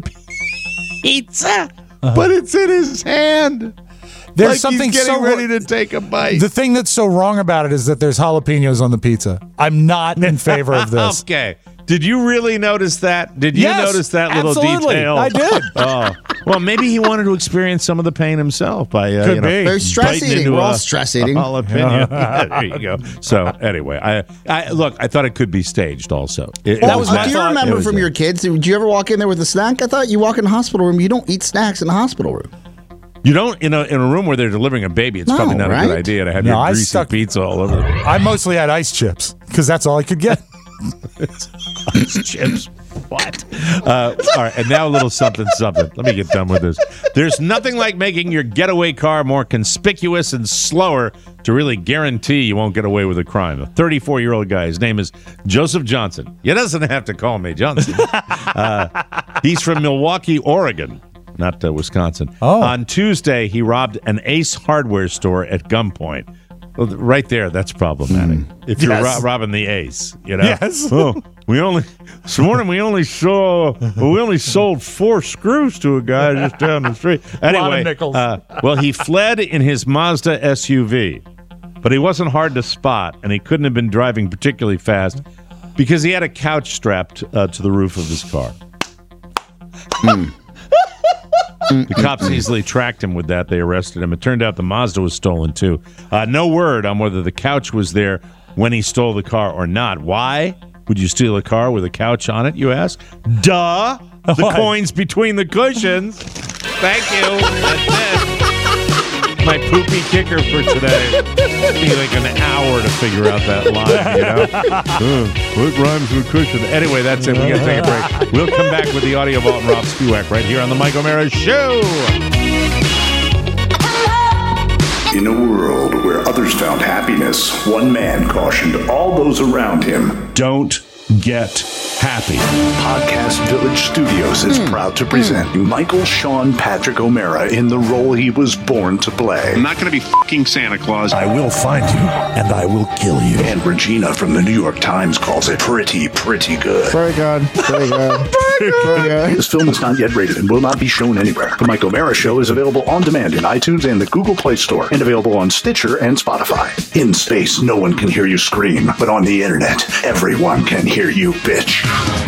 pizza, but it's in his hand. There's Like something he's getting so ready to take a bite. The thing that's so wrong about it is that there's jalapenos on the pizza. I'm not in favor of this. Okay. Did you really notice that? Did you Yes, notice that little absolutely. detail? I did. Oh, well, maybe he wanted to experience some of the pain himself by uh, Could you know, be. They're stress biting eating. into We're all a- stress a eating. jalapeno. Yeah, there you go. So anyway, I, I look. I thought it could be staged. Also, It- it Well, was uh, my do you thought. It remember was from there. your kids? Did you ever walk in there with a snack? I thought you walk in the hospital room, you don't eat snacks in the hospital room. You don't in a in a room where they're delivering a baby. It's No, probably not a right? good idea to have No, your I greasy stuck- pizza all over. The, I mostly had ice chips because that's all I could get. ice chips. What? Uh, all right, and now a little something, something. Let me get done with this. There's nothing like making your getaway car more conspicuous and slower to really guarantee you won't get away with a crime. A thirty-four-year-old guy, his name is Joseph Johnson. You doesn't have to call me Johnson. Uh, he's from Milwaukee, Oregon, not uh, Wisconsin. Oh. On Tuesday, he robbed an Ace Hardware store at gunpoint. Well, right there, that's problematic. Mm. If you're yes. ro- robbing the ace, you know. Yes. Oh, we only this morning we only saw well, we only sold four screws to a guy just down the street. Anyway, a lot of nickels. Uh, well, he fled in his Mazda S U V, but he wasn't hard to spot, and he couldn't have been driving particularly fast because he had a couch strapped uh, to the roof of his car. Mm. The cops easily tracked him with that. They arrested him. It turned out the Mazda was stolen, too. Uh, no word on whether the couch was there when he stole the car or not. Why would you steal a car with a couch on it, you ask? Duh! The what? Coins between the cushions. Thank you. That's it. My poopy kicker for today. It'd be like an hour to figure out that line, you know? uh, what rhymes with cushion? Anyway, that's it. We got to take a break. We'll come back with the audio vault and Rob Spewak right here on the Mike O'Mara Show. In a world where others found happiness, one man cautioned all those around him, don't get happy. Podcast Village Studios is mm. proud to present mm. Michael Sean Patrick O'Mara in the role he was born to play. I'm not going to be fucking Santa Claus. I will find you, and I will kill you. And Regina from the New York Times calls it pretty, pretty good. Very good. Very good. Very good. This film is not yet rated and will not be shown anywhere. The Mike O'Mara Show is available on demand in iTunes and the Google Play Store, and available on Stitcher and Spotify. In space, no one can hear you scream, but on the internet, everyone can hear you, bitch.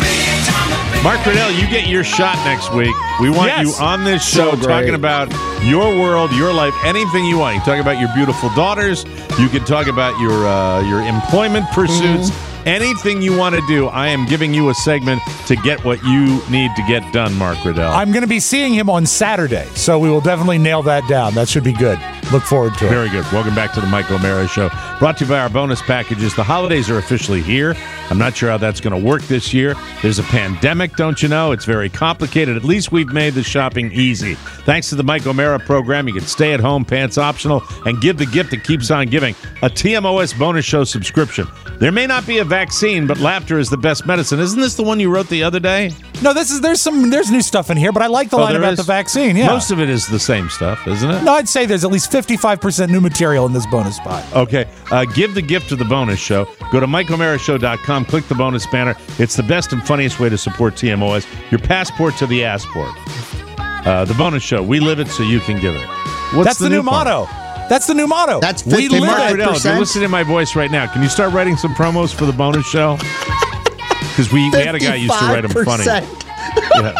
Mark Riddell, you get your shot next week. We want yes. you on this show so talking about your world, your life, anything you want. You can talk about your beautiful daughters. You can talk about your uh, your employment pursuits. Mm-hmm. Anything you want to do, I am giving you a segment to get what you need to get done, Mark Riddell. I'm going to be seeing him on Saturday, so we will definitely nail that down. That should be good. Look forward to it. Very good. Welcome back to the Mike O'Mara Show. Brought to you by our bonus packages. The holidays are officially here. I'm not sure how that's going to work this year. There's a pandemic, don't you know? It's very complicated. At least we've made the shopping easy. Thanks to the Mike O'Mara program, you can stay at home, pants optional, and give the gift that keeps on giving, a T M O S bonus show subscription. There may not be a vaccine, but laughter is the best medicine. Isn't this the one you wrote the other day? No, this is there's some there's new stuff in here, but I like the oh, line about is? the vaccine. Yeah, most of it is the same stuff, isn't it? No, I'd say there's at least fifty-five percent new material in this bonus spot. Okay, uh, give the gift to the bonus show. Go to Mike O'Mara Show dot com, click the bonus banner. It's the best and funniest way to support T M O S. Your passport to the assport. Uh, the bonus show. We live it so you can give it. What's That's the, the new, new motto. That's the new motto. That's we live Mark it. Riddell, if you're listening to my voice right now, can you start writing some promos for the bonus show? Because we, we had a guy who used to write them funny. Yeah.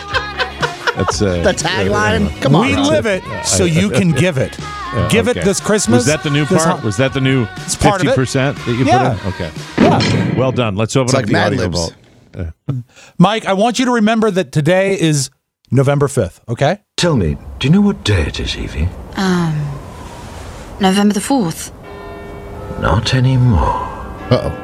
That's uh, the tagline. Uh, Come on, we Rob. live it so you can give it. Yeah, give okay. it this Christmas. Was that the new part? Ho- Was that the new fifty percent that you yeah. put in? Okay. Yeah. Well done. Let's open it's up like the Mad audio Libs. vault. Uh. Mike, I want you to remember that today is November fifth, okay? Tell me, do you know what day it is, Evie? Um, November the fourth. Not anymore. Uh-oh.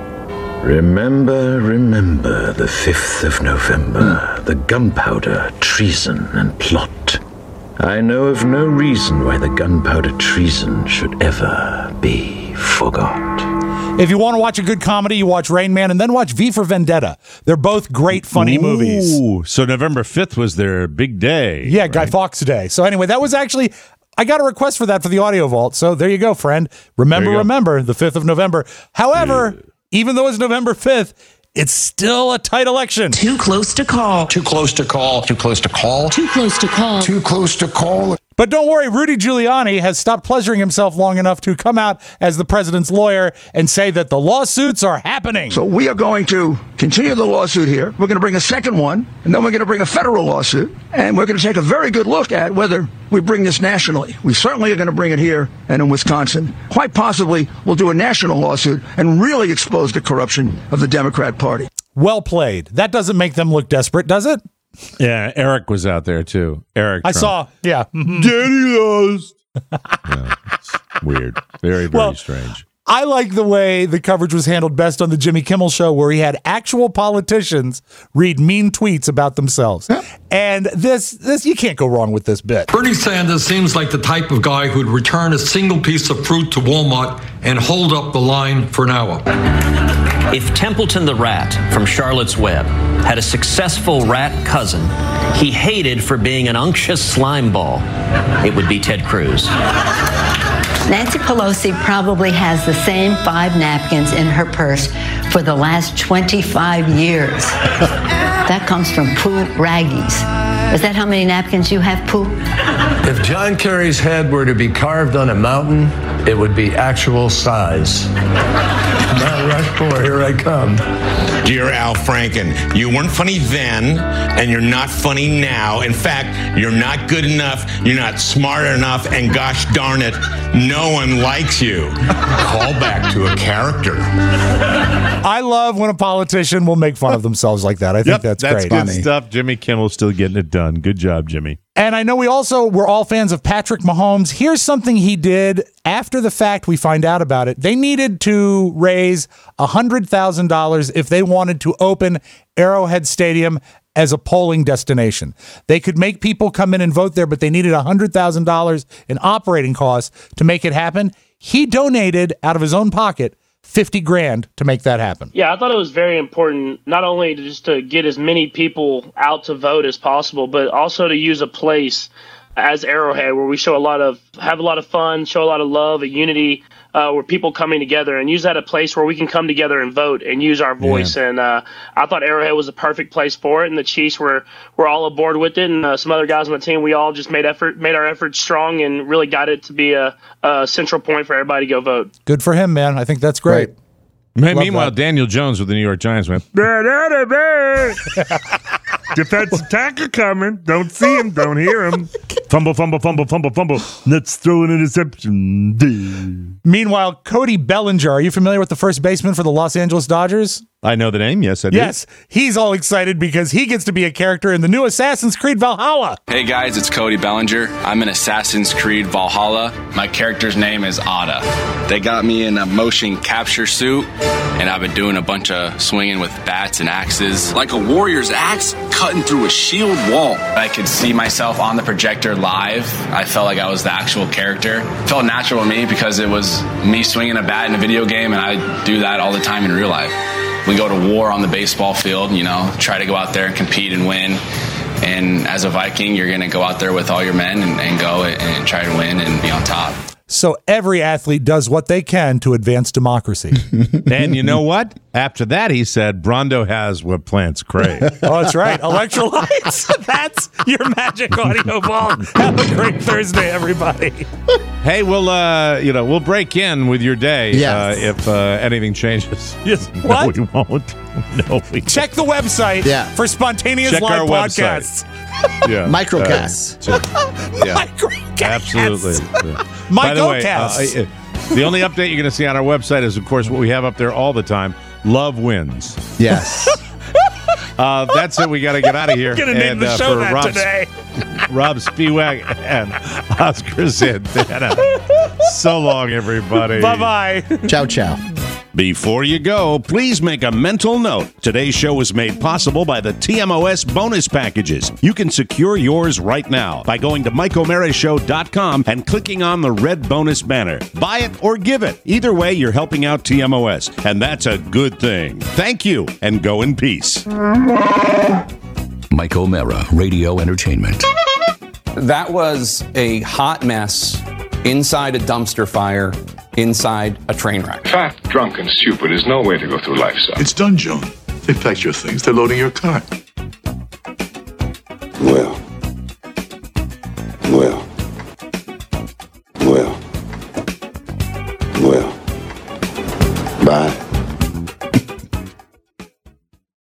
Remember, remember the fifth of November, mm. the gunpowder, treason, and plot. I know of no reason why the gunpowder treason should ever be forgot. If you want to watch a good comedy, you watch Rain Man and then watch V for Vendetta. They're both great, funny Ooh, movies. So November fifth was their big day. Yeah, right? Guy Fawkes Day. So anyway, that was actually... I got a request for that for the audio vault, so there you go, friend. Remember, remember, the fifth of November. However, yeah. even though it's November fifth, it's still a tight election. Too close to call. Too close to call. Too close to call. Too close to call. Too close to call. But don't worry, Rudy Giuliani has stopped pleasuring himself long enough to come out as the president's lawyer and say that the lawsuits are happening. So we are going to continue the lawsuit here. We're going to bring a second one, and then we're going to bring a federal lawsuit, and we're going to take a very good look at whether we bring this nationally. We certainly are going to bring it here and in Wisconsin. Quite possibly, we'll do a national lawsuit and really expose the corruption of the Democrat Party. Well played. That doesn't make them look desperate, does it? Yeah, Eric was out there too. Eric I Trump. saw, yeah. Mm-hmm. Daddy lost. Yeah, it's weird. Very, very well, strange. I like the way the coverage was handled best on the Jimmy Kimmel Show, where he had actual politicians read mean tweets about themselves. Yeah. And this, this, you can't go wrong with this bit. Bernie Sanders seems like the type of guy who'd return a single piece of fruit to Walmart and hold up the line for an hour. If Templeton the rat from Charlotte's Web had a successful rat cousin he hated for being an unctuous slime ball, it would be Ted Cruz. Nancy Pelosi probably has the same five napkins in her purse for the last twenty-five years. That comes from Pooh Raggies. Is that how many napkins you have, Pooh? If John Kerry's head were to be carved on a mountain, it would be actual size. Mount Rushmore, here I come. Dear Al Franken, you weren't funny then, and you're not funny now. In fact, you're not good enough, you're not smart enough, and gosh darn it, no one likes you. Call back to a character. I love when a politician will make fun of themselves like that. I think Yep, that's, that's great. good stuff. Jimmy Kimmel's still getting it done. Good job, Jimmy. And I know we also, we're all fans of Patrick Mahomes. Here's something he did after the fact. We find out about it. They needed to raise one hundred thousand dollars if they wanted to open Arrowhead Stadium as a polling destination. They could make people come in and vote there, but they needed one hundred thousand dollars in operating costs to make it happen. He donated out of his own pocket fifty grand to make that happen. Yeah, I thought it was very important, not only to just to get as many people out to vote as possible, but also to use a place as Arrowhead where we show a lot of, have a lot of fun, show a lot of love and unity, uh, where people coming together, and use that a place where we can come together and vote and use our voice. Yeah. And uh, I thought Arrowhead was the perfect place for it, and the Chiefs were, were all aboard with it, and uh, some other guys on the team, we all just made effort, made our efforts strong and really got it to be a, a central point for everybody to go vote. Good for him, man. I think that's great. Right. Meanwhile, that. Daniel Jones with the New York Giants went, defensive tackle coming. Don't see him. Don't hear him. Fumble, fumble, fumble, fumble, fumble. Let's throw an interception. Meanwhile, Cody Bellinger, are you familiar with the first baseman for the Los Angeles Dodgers? I know the name. Yes, I do. Yes. He's all excited because he gets to be a character in the new Assassin's Creed Valhalla. Hey, guys, it's Cody Bellinger. I'm in Assassin's Creed Valhalla. My character's name is Ada. They got me in a motion capture suit, and I've been doing a bunch of swinging with bats and axes. Like a warrior's axe cutting through a shield wall. I could see myself on the projector live. I felt like I was the actual character. It felt natural to me because it was me swinging a bat in a video game, and I do that all the time in real life. We go to war on the baseball field, you know, try to go out there and compete and win. And as a Viking, you're going to go out there with all your men and, and go and try to win and be on top. So every athlete does what they can to advance democracy. And you know what? After that, he said, Brondo has what plants crave. Oh, that's right. Electrolytes. That's your magic audio ball. Have a great Thursday, everybody. Hey, we'll uh, you know, we'll break in with your day Yes. uh, if uh, anything changes. Yes. No, What? we won't. No, we Check the website Yeah. for spontaneous Check live our website. podcasts. Yeah. Microcasts. Uh, yeah. Microcasts. Absolutely. Yeah. By the way, uh, Microcasts. uh, the only update you're going to see on our website is, of course, what we have up there all the time. Love wins. Yes. Uh, that's it. We got to get out of here. Gonna name and the uh, show for that Rob, today. Rob Spiewak and Oscar Santana. So long, everybody. Bye-bye. Ciao, ciao. Before you go, please make a mental note. Today's show was made possible by the T M O S bonus packages. You can secure yours right now by going to mike o'mara show dot com and clicking on the red bonus banner. Buy it or give it. Either way, you're helping out T M O S, and that's a good thing. Thank you, and go in peace. Mike O'Mara, Radio Entertainment. That was a hot mess inside a dumpster fire, inside a train wreck. Fat, drunk, and stupid is no way to go through life, son. It's done, Joan. They packed your things. They're loading your car. Well,